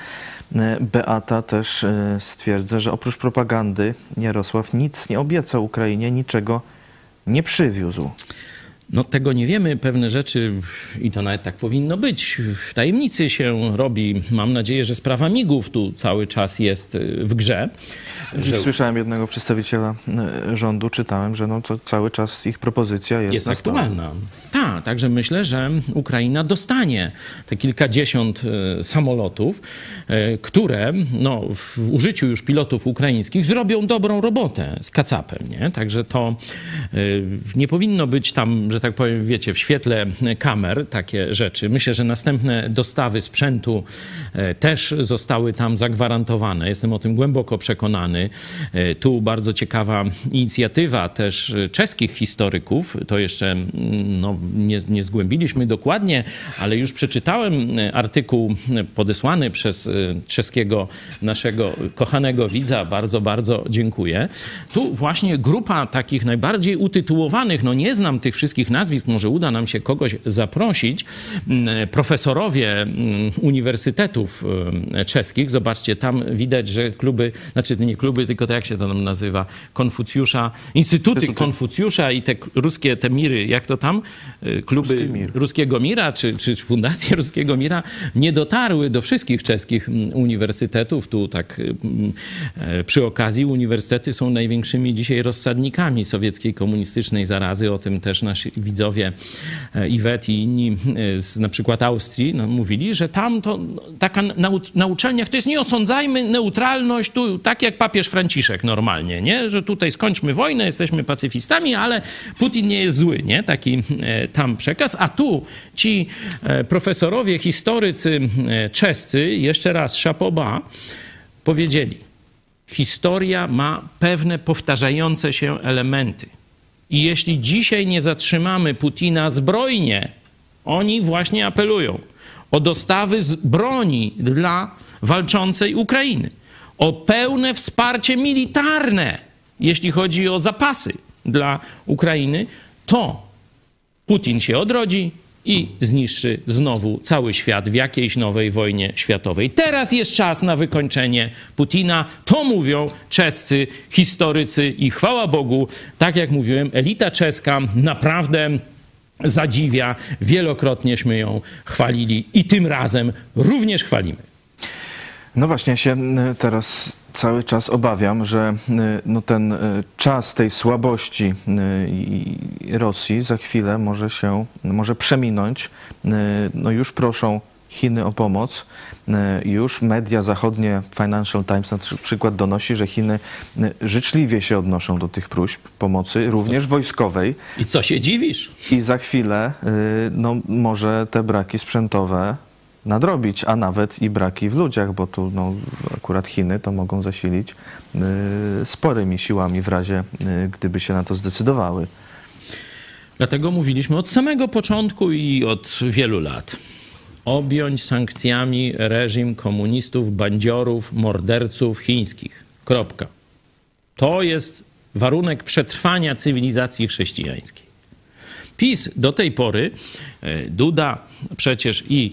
Beata też stwierdza, że oprócz propagandy Jarosław nic nie obiecał Ukrainie, niczego nie przywiózł. No tego nie wiemy, pewne rzeczy i to nawet tak powinno być. W tajemnicy się robi. Mam nadzieję, że sprawa migów tu cały czas jest w grze. Że... Słyszałem jednego przedstawiciela rządu, czytałem, że no to cały czas ich propozycja jest, jest aktualna. Tak, także myślę, że Ukraina dostanie te kilkadziesiąt samolotów, które no, w użyciu już pilotów ukraińskich zrobią dobrą robotę z kacapem. Nie? Także to nie powinno być tam, że tak powiem, wiecie, w świetle kamer takie rzeczy. Myślę, że następne dostawy sprzętu też zostały tam zagwarantowane. Jestem o tym głęboko przekonany. Tu bardzo ciekawa inicjatywa też czeskich historyków. To jeszcze no, nie, nie zgłębiliśmy dokładnie, ale już przeczytałem artykuł podesłany przez czeskiego naszego kochanego widza. Bardzo, bardzo dziękuję. Tu właśnie grupa takich najbardziej utytułowanych, no nie znam tych wszystkich nazwisk, może uda nam się kogoś zaprosić. Profesorowie uniwersytetów czeskich, zobaczcie, tam widać, że kluby, znaczy nie kluby, tylko to jak się to tam nazywa, Konfucjusza, Instytuty Konfucjusza i te ruskie, te miry, jak to tam? Kluby mir. Ruskiego Mira, czy, czy Fundacje Ruskiego Mira nie dotarły do wszystkich czeskich uniwersytetów. Tu tak przy okazji uniwersytety są największymi dzisiaj rozsadnikami sowieckiej komunistycznej zarazy. O tym też nasi widzowie Iwet i inni z na przykład Austrii no, mówili, że tam to taka nau- na uczelniach to jest nie osądzajmy, neutralność, tu tak jak papież Franciszek normalnie, nie? Że tutaj skończmy wojnę, jesteśmy pacyfistami, ale Putin nie jest zły, nie? Taki e, tam przekaz. A tu ci e, profesorowie, historycy e, czescy, jeszcze raz chapeau bas, powiedzieli, historia ma pewne powtarzające się elementy. I jeśli dzisiaj nie zatrzymamy Putina zbrojnie, oni właśnie apelują o dostawy z broni dla walczącej Ukrainy, o pełne wsparcie militarne, jeśli chodzi o zapasy dla Ukrainy, to Putin się odrodzi i zniszczy znowu cały świat w jakiejś nowej wojnie światowej. Teraz jest czas na wykończenie Putina. To mówią czescy historycy i chwała Bogu, tak jak mówiłem, elita czeska naprawdę zadziwia. Wielokrotnieśmy ją chwalili i tym razem również chwalimy. No właśnie, ja się teraz cały czas obawiam, że no ten czas tej słabości Rosji za chwilę może się, może przeminąć. No już proszą Chiny o pomoc. Już media zachodnie, Financial Times na przykład donosi, że Chiny życzliwie się odnoszą do tych próśb pomocy, również wojskowej. I co się dziwisz? I za chwilę no, może te braki sprzętowe nadrobić, a nawet i braki w ludziach, bo tu no, akurat Chiny to mogą zasilić y, sporymi siłami w razie, y, gdyby się na to zdecydowały. Dlatego mówiliśmy od samego początku i od wielu lat. Objąć sankcjami reżim komunistów, bandziorów, morderców chińskich. Kropka. To jest warunek przetrwania cywilizacji chrześcijańskiej. PiS do tej pory, Duda przecież i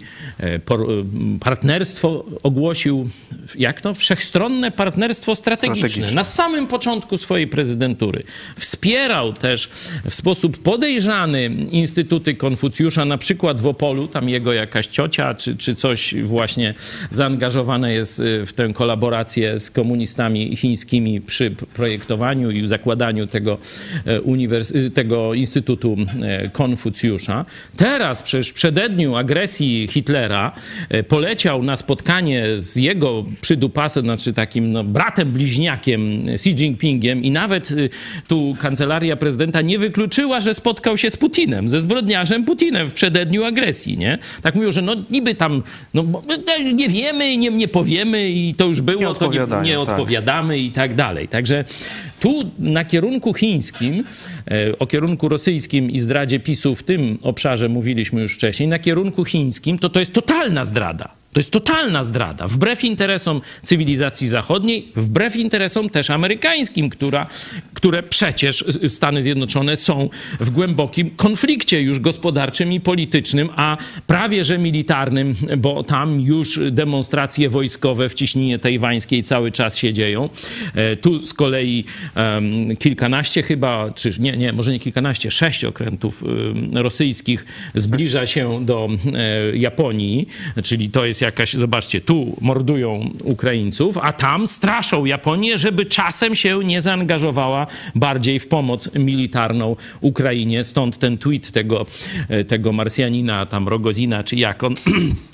partnerstwo ogłosił, jak to? Wszechstronne partnerstwo strategiczne. strategiczne. Na samym początku swojej prezydentury. Wspierał też w sposób podejrzany instytuty Konfucjusza, na przykład w Opolu, tam jego jakaś ciocia czy, czy coś właśnie zaangażowane jest w tę kolaborację z komunistami chińskimi przy projektowaniu i zakładaniu tego, uniwers- tego instytutu Konfucjusza. Teraz przecież w przededniu agresji Hitlera poleciał na spotkanie z jego przydupasem, znaczy takim no, bratem bliźniakiem Xi Jinpingiem i nawet tu kancelaria prezydenta nie wykluczyła, że spotkał się z Putinem, ze zbrodniarzem Putinem w przededniu agresji, nie? Tak mówią, że no niby tam, no nie wiemy, nie, nie powiemy i to już było, nie to nie, nie tak. odpowiadamy i tak dalej. Także tu na kierunku chińskim, o kierunku rosyjskim i zdradzie PiSu w tym obszarze mówiliśmy już wcześniej, na kierunku chińskim, to to jest totalna zdrada. To jest totalna zdrada. Wbrew interesom cywilizacji zachodniej, wbrew interesom też amerykańskim, która, które przecież Stany Zjednoczone są w głębokim konflikcie już gospodarczym i politycznym, a prawie że militarnym, bo tam już demonstracje wojskowe w ciśnienie tajwańskiej cały czas się dzieją. Tu z kolei um, kilkanaście chyba, czy nie, nie, może nie kilkanaście, sześć okrętów um, rosyjskich zbliża się do um, Japonii, czyli to jest jakaś, zobaczcie, tu mordują Ukraińców, a tam straszą Japonię, żeby czasem się nie zaangażowała bardziej w pomoc militarną Ukrainie. Stąd ten tweet tego, tego Marsjanina, tam Rogozina, czy jak on...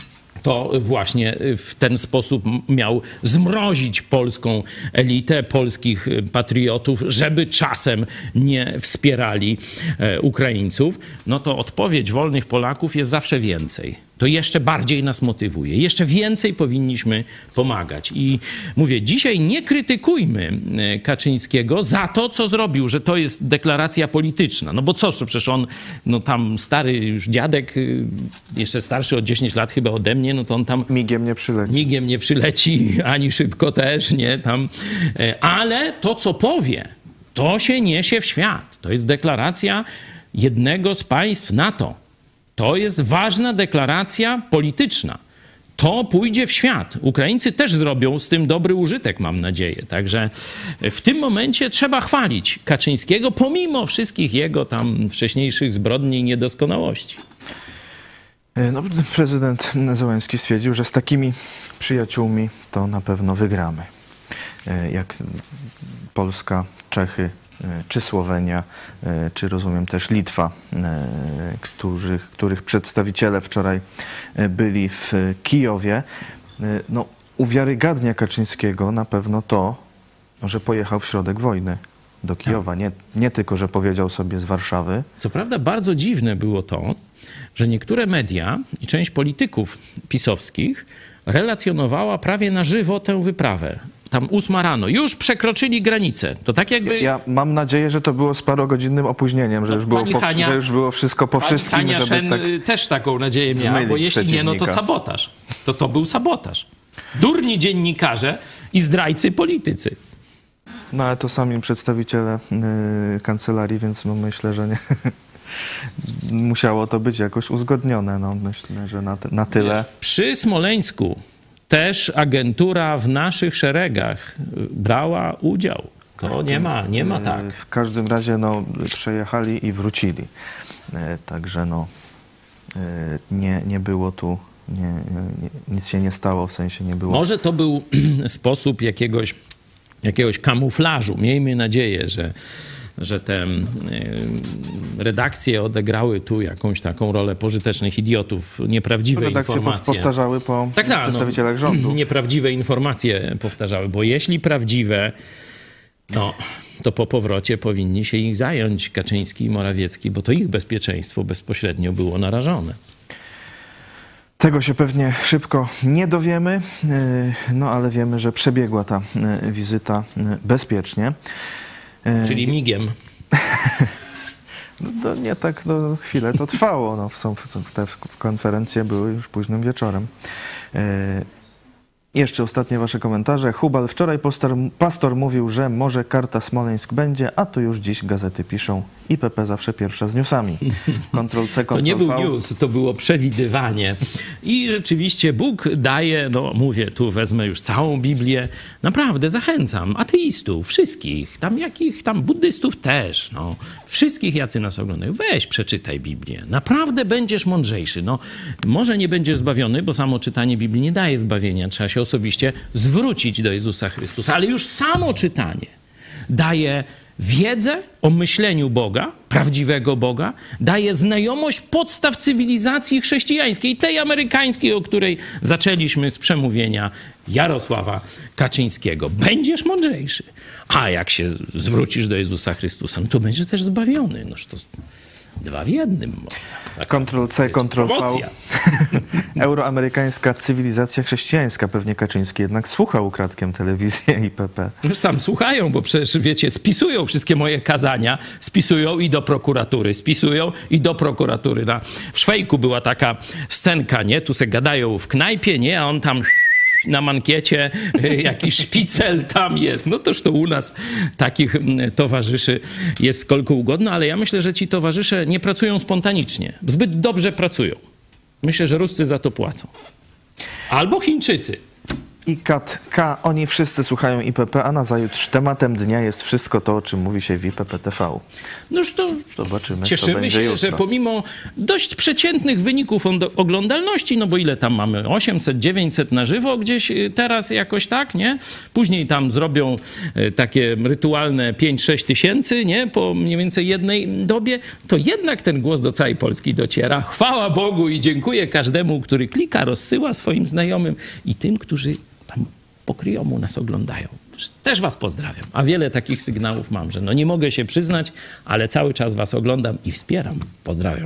to właśnie w ten sposób miał zmrozić polską elitę, polskich patriotów, żeby czasem nie wspierali Ukraińców. No to odpowiedź wolnych Polaków jest zawsze więcej. To jeszcze bardziej nas motywuje. Jeszcze więcej powinniśmy pomagać. I mówię, dzisiaj nie krytykujmy Kaczyńskiego za to, co zrobił, że to jest deklaracja polityczna. No bo co, przecież on, no tam stary już dziadek, jeszcze starszy o dziesięć lat chyba ode mnie, no to on tam... Migiem nie przyleci. Migiem nie przyleci, ani szybko też, nie, tam. Ale to, co powie, to się niesie w świat. To jest deklaracja jednego z państw NATO. To jest ważna deklaracja polityczna. To pójdzie w świat. Ukraińcy też zrobią z tym dobry użytek, mam nadzieję. Także w tym momencie trzeba chwalić Kaczyńskiego, pomimo wszystkich jego tam wcześniejszych zbrodni i niedoskonałości. No, prezydent Zełenski stwierdził, że z takimi przyjaciółmi to na pewno wygramy. Jak Polska, Czechy, czy Słowenia, czy rozumiem też Litwa, którzy, których przedstawiciele wczoraj byli w Kijowie. No, uwiarygadnia Kaczyńskiego na pewno to, że pojechał w środek wojny do Kijowa. Nie, nie tylko, że powiedział sobie z Warszawy. Co prawda bardzo dziwne było to, że niektóre media i część polityków pisowskich relacjonowała prawie na żywo tę wyprawę. Tam ósma rano. Już przekroczyli granicę. To tak jakby... Ja, ja mam nadzieję, że to było z parogodzinnym opóźnieniem, że, no, już, było po, Hania, że już było wszystko po wszystkim. Hania żeby Szen tak też taką nadzieję miała, bo jeśli nie, no to sabotaż. To to był sabotaż. Durni dziennikarze i zdrajcy politycy. No ale to sami przedstawiciele yy, kancelarii, więc no, myślę, że nie... musiało to być jakoś uzgodnione. No, myślę, że na, na tyle. Wiesz, przy Smoleńsku też agentura w naszych szeregach brała udział. To nie ma, nie ma tak. W każdym razie no, przejechali i wrócili. Także no, nie, nie było tu, nie, nie, nic się nie stało, w sensie nie było. Może to był sposób jakiegoś, jakiegoś kamuflażu. Miejmy nadzieję, że że te redakcje odegrały tu jakąś taką rolę pożytecznych idiotów, nieprawdziwe redakcje informacje. powtarzały po tak, tak, przedstawicielach no, rządu. Nieprawdziwe informacje powtarzały, bo jeśli prawdziwe, to, to po powrocie powinni się ich zająć Kaczyński i Morawiecki, bo to ich bezpieczeństwo bezpośrednio było narażone. Tego się pewnie szybko nie dowiemy, no ale wiemy, że przebiegła ta wizyta bezpiecznie. Czyli migiem. No to nie tak, no, chwilę to trwało. No, są, te konferencje były już późnym wieczorem. E, jeszcze ostatnie wasze komentarze. Hubal, wczoraj pastor, pastor mówił, że może karta Smoleńsk będzie, a to już dziś gazety piszą. I P P zawsze pierwsza z newsami. Ctrl C, Ctrl V. To nie był news, to było przewidywanie. I rzeczywiście Bóg daje, no mówię, tu wezmę już całą Biblię. Naprawdę zachęcam ateistów, wszystkich, tam jakich, tam buddystów też, no. Wszystkich, jacy nas oglądają. Weź, przeczytaj Biblię. Naprawdę będziesz mądrzejszy. No, może nie będziesz zbawiony, bo samo czytanie Biblii nie daje zbawienia. Trzeba się osobiście zwrócić do Jezusa Chrystusa. Ale już samo czytanie daje wiedzę o myśleniu Boga, prawdziwego Boga, daje znajomość podstaw cywilizacji chrześcijańskiej, tej amerykańskiej, o której zaczęliśmy z przemówienia Jarosława Kaczyńskiego. Będziesz mądrzejszy. A jak się zwrócisz do Jezusa Chrystusa, no to będziesz też zbawiony. Noż to dwa w jednym. Ctrl C, Ctrl V. Euroamerykańska cywilizacja chrześcijańska. Pewnie Kaczyński jednak słuchał ukradkiem telewizję i P P. Już tam słuchają, bo przecież wiecie, spisują wszystkie moje kazania, spisują i do prokuratury, spisują i do prokuratury. Na, w Szwejku była taka scenka, nie? Tu se gadają w knajpie, nie? A on tam na mankiecie jakiś szpicel tam jest. No toż to u nas takich towarzyszy jest skolko ugodno, ale ja myślę, że ci towarzysze nie pracują spontanicznie. Zbyt dobrze pracują. Myślę, że Ruscy za to płacą. Albo Chińczycy. I K T K, oni wszyscy słuchają I P P, a nazajutrz tematem dnia jest wszystko to, o czym mówi się w I P P T V. Noż to zobaczymy, cieszymy się, jutro. że pomimo dość przeciętnych wyników oglądalności, no bo ile tam mamy? osiemset, dziewięćset na żywo gdzieś teraz jakoś tak, nie? Później tam zrobią takie rytualne pięć sześć tysięcy, nie? Po mniej więcej jednej dobie, to jednak ten głos do całej Polski dociera. Chwała Bogu i dziękuję każdemu, który klika, rozsyła swoim znajomym i tym, którzy tam po kryjomu nas oglądają. Też was pozdrawiam. A wiele takich sygnałów mam, że no nie mogę się przyznać, ale cały czas was oglądam i wspieram. Pozdrawiam.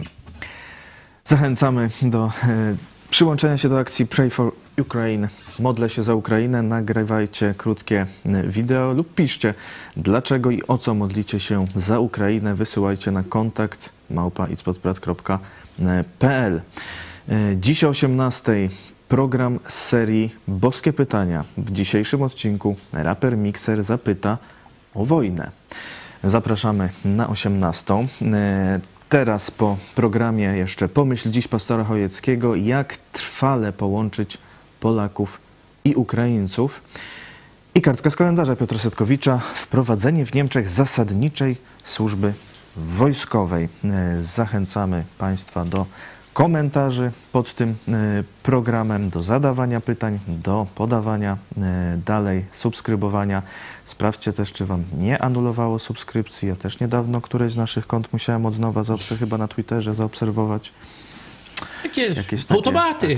Zachęcamy do e, przyłączenia się do akcji Pray for Ukraine. Modlę się za Ukrainę. Nagrywajcie krótkie wideo lub piszcie, dlaczego i o co modlicie się za Ukrainę. Wysyłajcie na kontakt małpa icpodprat kropka p l. E, dziś o osiemnastej program z serii Boskie Pytania. W dzisiejszym odcinku raper Mikser zapyta o wojnę. Zapraszamy na osiemnastą. Teraz po programie jeszcze pomyśl dziś pastora Chojeckiego, jak trwale połączyć Polaków i Ukraińców. I kartka z kalendarza Piotra Setkowicza. Wprowadzenie w Niemczech zasadniczej służby wojskowej. Zachęcamy Państwa do komentarzy pod tym programem, do zadawania pytań, do podawania dalej, subskrybowania. Sprawdźcie też, czy wam nie anulowało subskrypcji. Ja też niedawno któreś z naszych kont musiałem od nowa zaobserwować, chyba na Twitterze zaobserwować. Jakieś, Jakieś takie automaty.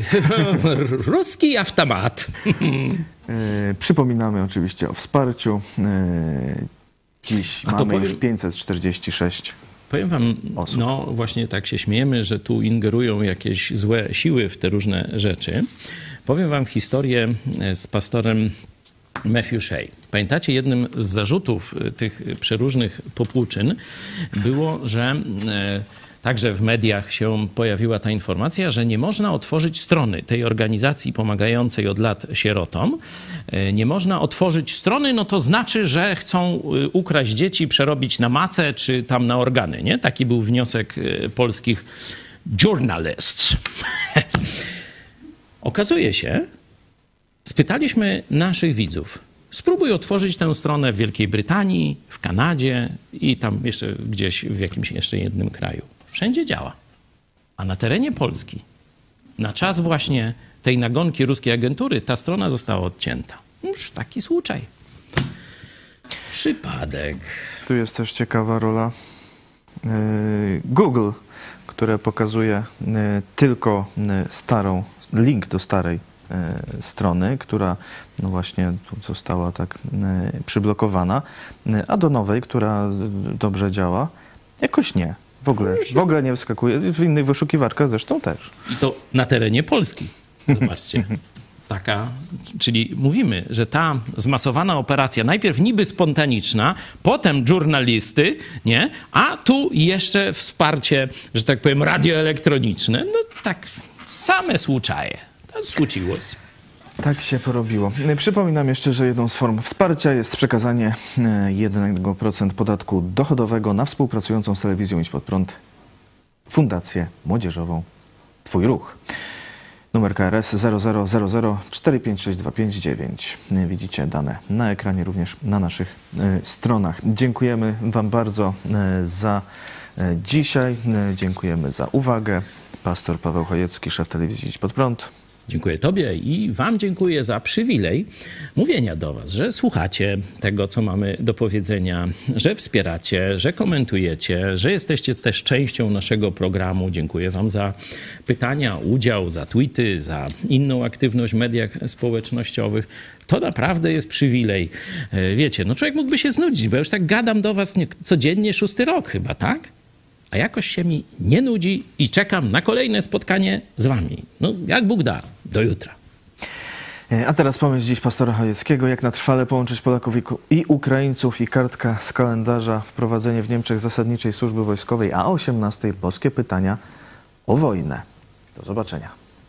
Ruski automat. Przypominamy oczywiście o wsparciu. Dziś A mamy powiem... już pięćset czterdzieści sześć Powiem wam, osób. No właśnie tak się śmiejemy, że tu ingerują jakieś złe siły w te różne rzeczy. Powiem wam historię z pastorem Matthew Shea. Pamiętacie, jednym z zarzutów tych przeróżnych popłuczyn było, że także w mediach się pojawiła ta informacja, że nie można otworzyć strony tej organizacji pomagającej od lat sierotom. Nie można otworzyć strony, no to znaczy, że chcą ukraść dzieci, przerobić na macę czy tam na organy, nie? Taki był wniosek polskich journalists. Okazuje się, spytaliśmy naszych widzów, spróbuj otworzyć tę stronę w Wielkiej Brytanii, w Kanadzie i tam jeszcze gdzieś w jakimś jeszcze jednym kraju. Wszędzie działa. A na terenie Polski, na czas właśnie tej nagonki ruskiej agentury, ta strona została odcięta. Już taki słuczaj. Przypadek. Tu jest też ciekawa rola yy, Google, które pokazuje yy, tylko yy, starą, link do starej yy, strony, która no właśnie została tak yy, przyblokowana, yy, a do nowej, która yy, dobrze działa, jakoś nie. W ogóle, w ogóle nie wyskakuje. W innych wyszukiwarkach zresztą też. I to na terenie Polski. Zobaczcie. Taka, czyli mówimy, że ta zmasowana operacja, najpierw niby spontaniczna, potem żurnalisty, nie? A tu jeszcze wsparcie, że tak powiem, radioelektroniczne. No tak, same słuczaje. To słuciło się. Tak się porobiło. Przypominam jeszcze, że jedną z form wsparcia jest przekazanie jeden procent podatku dochodowego na współpracującą z telewizją Idź Pod Prąd Fundację Młodzieżową Twój Ruch. Numer K R S zero zero zero zero cztery pięć sześć dwa pięć dziewięć. Widzicie dane na ekranie, również na naszych stronach. Dziękujemy Wam bardzo za dzisiaj. Dziękujemy za uwagę. Pastor Paweł Chojecki, szef telewizji Idź Pod Prąd. Dziękuję Tobie i Wam dziękuję za przywilej mówienia do Was, że słuchacie tego, co mamy do powiedzenia, że wspieracie, że komentujecie, że jesteście też częścią naszego programu. Dziękuję Wam za pytania, udział, za tweety, za inną aktywność w mediach społecznościowych. To naprawdę jest przywilej. Wiecie, no człowiek mógłby się znudzić, bo ja już tak gadam do Was codziennie szósty rok chyba, tak? A jakoś się mi nie nudzi i czekam na kolejne spotkanie z Wami. No, jak Bóg da. Do jutra. A teraz pomysł dziś pastora Chojeckiego, jak na trwale połączyć Polaków i Ukraińców, i kartka z kalendarza, wprowadzenie w Niemczech zasadniczej służby wojskowej, a o osiemnastej boskie pytania o wojnę. Do zobaczenia.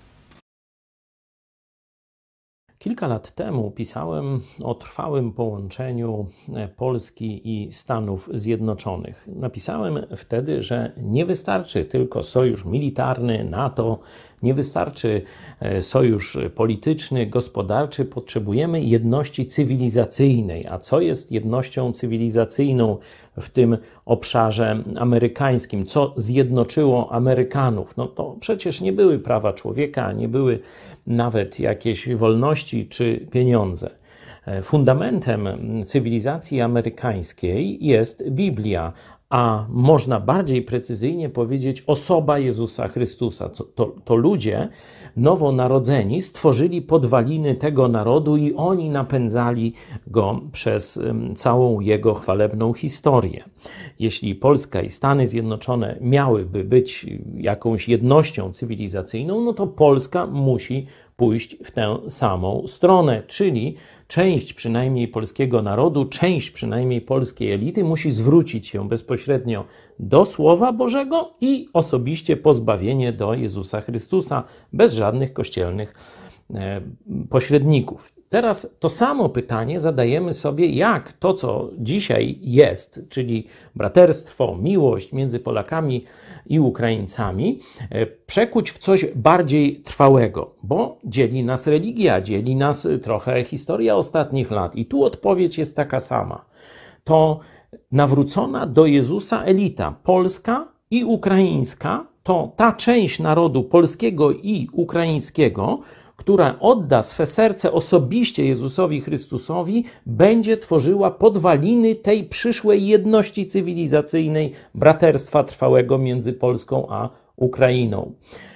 Kilka lat temu pisałem o trwałym połączeniu Polski i Stanów Zjednoczonych. Napisałem wtedy, że nie wystarczy tylko sojusz militarny, NATO, nie wystarczy sojusz polityczny, gospodarczy, potrzebujemy jedności cywilizacyjnej. A co jest jednością cywilizacyjną w tym obszarze amerykańskim? Co zjednoczyło Amerykanów? No to przecież nie były prawa człowieka, nie były nawet jakieś wolności czy pieniądze. Fundamentem cywilizacji amerykańskiej jest Biblia, a można bardziej precyzyjnie powiedzieć osoba Jezusa Chrystusa. To, to, to ludzie nowonarodzeni stworzyli podwaliny tego narodu i oni napędzali go przez całą jego chwalebną historię. Jeśli Polska i Stany Zjednoczone miałyby być jakąś jednością cywilizacyjną, no to Polska musi pójść w tę samą stronę, czyli część przynajmniej polskiego narodu, część przynajmniej polskiej elity musi zwrócić się bezpośrednio do Słowa Bożego i osobiście po zbawienie do Jezusa Chrystusa, bez żadnych kościelnych e, pośredników. Teraz to samo pytanie zadajemy sobie, jak to, co dzisiaj jest, czyli braterstwo, miłość między Polakami i Ukraińcami, przekuć w coś bardziej trwałego, bo dzieli nas religia, dzieli nas trochę historia ostatnich lat. I tu odpowiedź jest taka sama. To nawrócona do Jezusa elita polska i ukraińska, to ta część narodu polskiego i ukraińskiego, która odda swe serce osobiście Jezusowi Chrystusowi, będzie tworzyła podwaliny tej przyszłej jedności cywilizacyjnej, braterstwa trwałego między Polską a Ukrainą.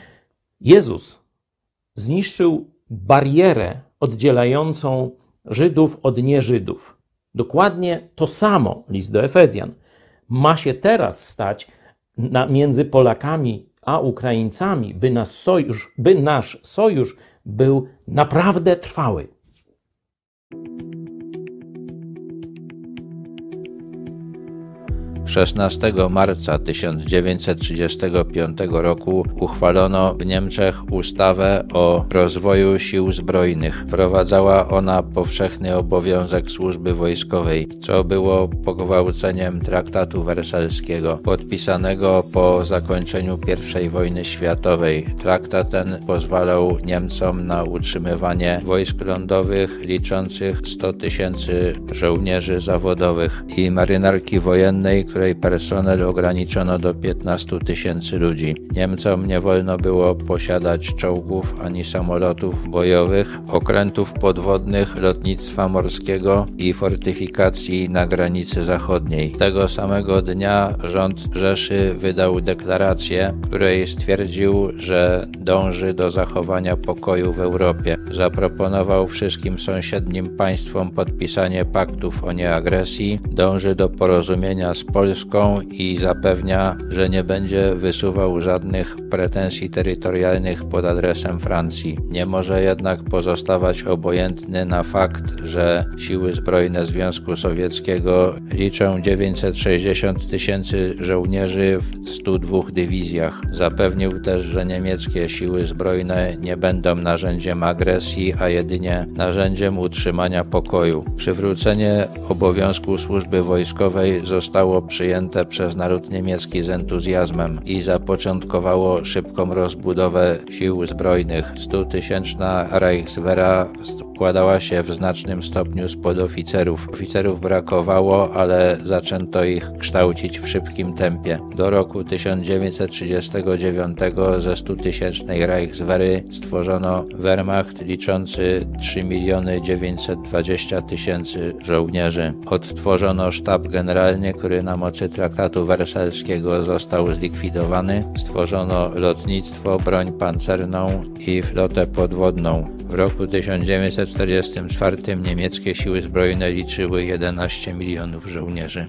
Jezus zniszczył barierę oddzielającą Żydów od nieżydów. Dokładnie to samo, list do Efezjan, ma się teraz stać na, między Polakami a Ukraińcami, by, nas sojusz, by nasz sojusz był naprawdę trwały. szesnastego marca tysiąc dziewięćset trzydziestego piątego roku uchwalono w Niemczech ustawę o rozwoju sił zbrojnych. Wprowadzała ona powszechny obowiązek służby wojskowej, co było pogwałceniem traktatu wersalskiego, podpisanego po zakończeniu pierwszej wojny światowej. Traktat ten pozwalał Niemcom na utrzymywanie wojsk lądowych liczących sto tysięcy żołnierzy zawodowych i marynarki wojennej, której personel ograniczono do piętnastu tysięcy ludzi. Niemcom nie wolno było posiadać czołgów ani samolotów bojowych, okrętów podwodnych, lotnictwa morskiego i fortyfikacji na granicy zachodniej. Tego samego dnia rząd Rzeszy wydał deklarację, w której stwierdził, że dąży do zachowania pokoju w Europie. Zaproponował wszystkim sąsiednim państwom podpisanie paktów o nieagresji, dąży do porozumienia z Polską i zapewnia, że nie będzie wysuwał żadnych pretensji terytorialnych pod adresem Francji. Nie może jednak pozostawać obojętny na fakt, że siły zbrojne Związku Sowieckiego liczą dziewięćset sześćdziesiąt tysięcy żołnierzy w stu dwóch dywizjach. Zapewnił też, że niemieckie siły zbrojne nie będą narzędziem agresji, a jedynie narzędziem utrzymania pokoju. Przywrócenie obowiązku służby wojskowej zostało przyjęte przez naród niemiecki z entuzjazmem i zapoczątkowało szybką rozbudowę sił zbrojnych. Stutysięczna Reichswehra składała się w znacznym stopniu z podoficerów. Oficerów brakowało, ale zaczęto ich kształcić w szybkim tempie. Do roku tysiąc dziewięćset trzydziestego dziewiątego ze stutysięcznej Reichswehry stworzono Wehrmacht liczący trzy miliony dziewięćset dwadzieścia tysięcy żołnierzy. Odtworzono sztab generalny, który na mocy traktatu wersalskiego został zlikwidowany. Stworzono lotnictwo, broń pancerną i flotę podwodną. W roku tysiąc dziewięćset czterdziestym czwartym niemieckie siły zbrojne liczyły jedenaście milionów żołnierzy.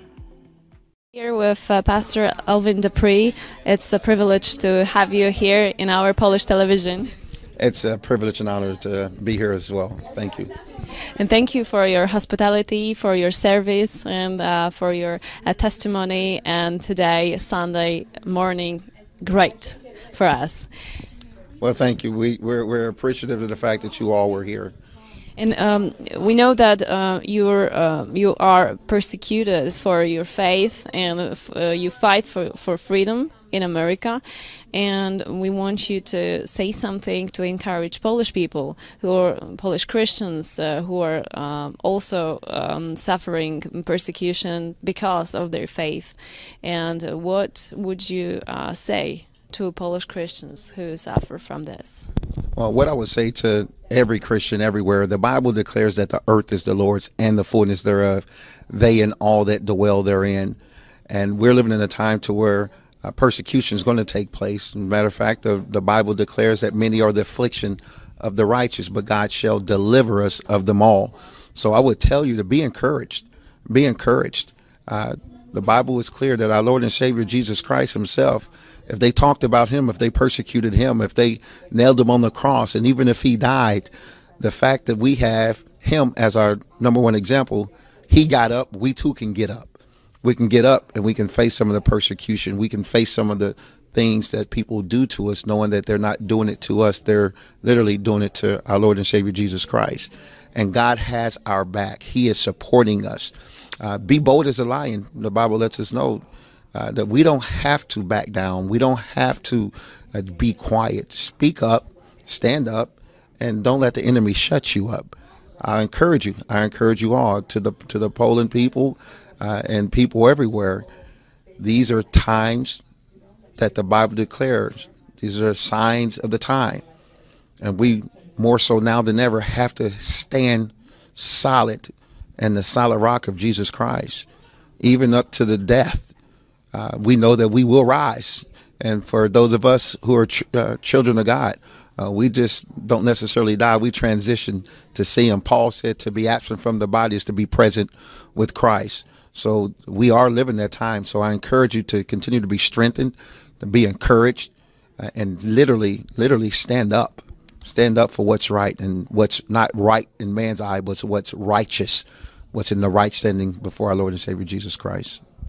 Here with uh, Pastor Alvin Dupree, it's a privilege to have you here in our Polish television. It's a privilege and honor to be here as well. Thank you. And thank you for your hospitality, for your service, and uh, for your uh, testimony. And today, Sunday morning, great for us. Well, thank you. We, we're, we're appreciative of the fact that you all were here. And um, we know that uh, you're, uh, you are persecuted for your faith, and uh, you fight for, for freedom in America. And we want you to say something to encourage Polish people, who are Polish Christians, uh, who are um, also um, suffering persecution because of their faith. And what would you uh, say to Polish Christians who suffer from this? Well, what I would say to every Christian everywhere, the Bible declares that the earth is the Lord's and the fullness thereof, they and all that dwell therein. And we're living in a time to where uh, persecution is going to take place. As a matter of fact, the, the Bible declares that many are the affliction of the righteous, but God shall deliver us of them all. So I would tell you to be encouraged. Be encouraged. Uh, the Bible is clear that our Lord and Savior Jesus Christ himself, if they talked about him, if they persecuted him, if they nailed him on the cross, and even if he died, the fact that we have him as our number one example, he got up, we too can get up. We can get up and we can face some of the persecution. We can face some of the things that people do to us, knowing that they're not doing it to us. They're literally doing it to our Lord and Savior Jesus Christ. And God has our back. He is supporting us. Uh, be bold as a lion. The Bible lets us know uh, that we don't have to back down. We don't have to uh, be quiet. Speak up, stand up, and don't let the enemy shut you up. I encourage you. I encourage you all, to the to the Poland people uh, and people everywhere. These are times that the Bible declares. These are signs of the time. And we, more so now than ever, have to stand solid in the solid rock of Jesus Christ, even up to the death. Uh, we know that we will rise. And for those of us who are ch- uh, children of God, uh, we just don't necessarily die. We transition to see him. Paul said to be absent from the body is to be present with Christ. So we are living that time. So I encourage you to continue to be strengthened, to be encouraged, uh, and literally, literally stand up. Stand up for what's right, and what's not right in man's eye, but what's righteous, what's in the right standing before our Lord and Savior Jesus Christ.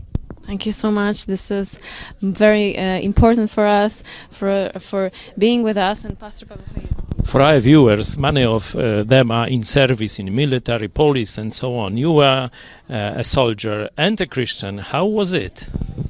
Thank you so much. This is very uh, important for us, for for being with us. And Pastor Paweł. For our viewers, many of uh, them are in service in military, police, and so on. You were uh, a soldier and a Christian. How was it?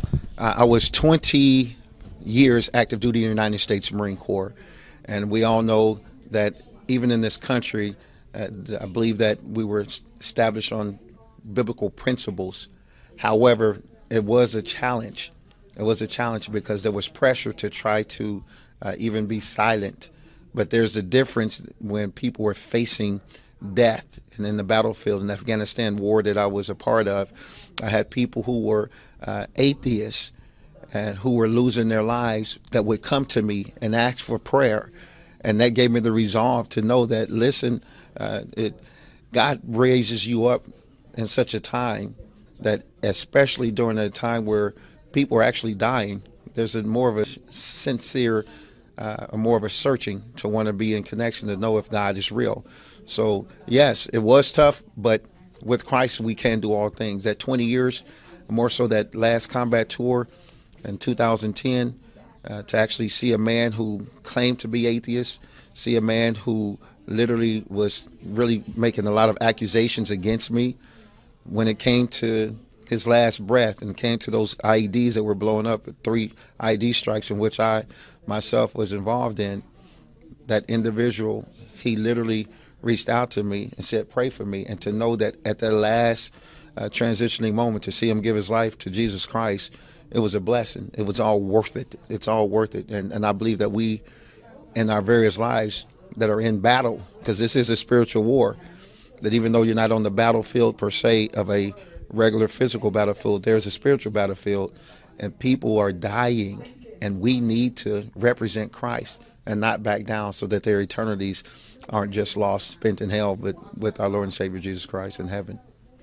I was twenty years active duty in the United States Marine Corps, and we all know that even in this country, uh, I believe that we were established on biblical principles. However, it was a challenge. It was a challenge because there was pressure to try to uh, even be silent. But there's a difference when people were facing death. And in the battlefield in the Afghanistan war that I was a part of, I had people who were uh, atheists and who were losing their lives that would come to me and ask for prayer. And that gave me the resolve to know that, listen, uh, it, God raises you up in such a time that, especially during a time where people are actually dying, there's a more of a sincere Uh, or more of a searching to want to be in connection to know if God is real. So yes, it was tough, but with Christ we can do all things. That twenty years, more so that last combat tour in two thousand ten, uh, to actually see a man who claimed to be atheist, see a man who literally was really making a lot of accusations against me, when it came to his last breath and came to those I E Ds that were blowing up, three I E D strikes in which I myself was involved in, that individual, he literally reached out to me and said, pray for me. And to know that at the last uh, transitioning moment, to see him give his life to Jesus Christ, it was a blessing. It was all worth it. It's all worth it. And, and I believe that we, in our various lives that are in battle, because this is a spiritual war, that even though you're not on the battlefield per se of a regular physical battlefield, there's a spiritual battlefield, and people are dying. And we need to represent Christ and not back down, so that their eternities aren't just lost, spent in hell, but with our Lord and Savior Jesus Christ in heaven.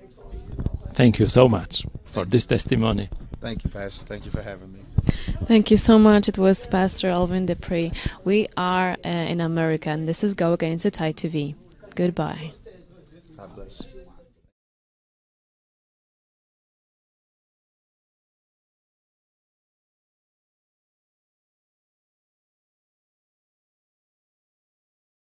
Thank you so much for this testimony. Thank you, Pastor. Thank you for having me. Thank you so much. It was Pastor Alvin Dupree. We are uh, in America, and this is Go Against the Tide T V. Goodbye. God bless.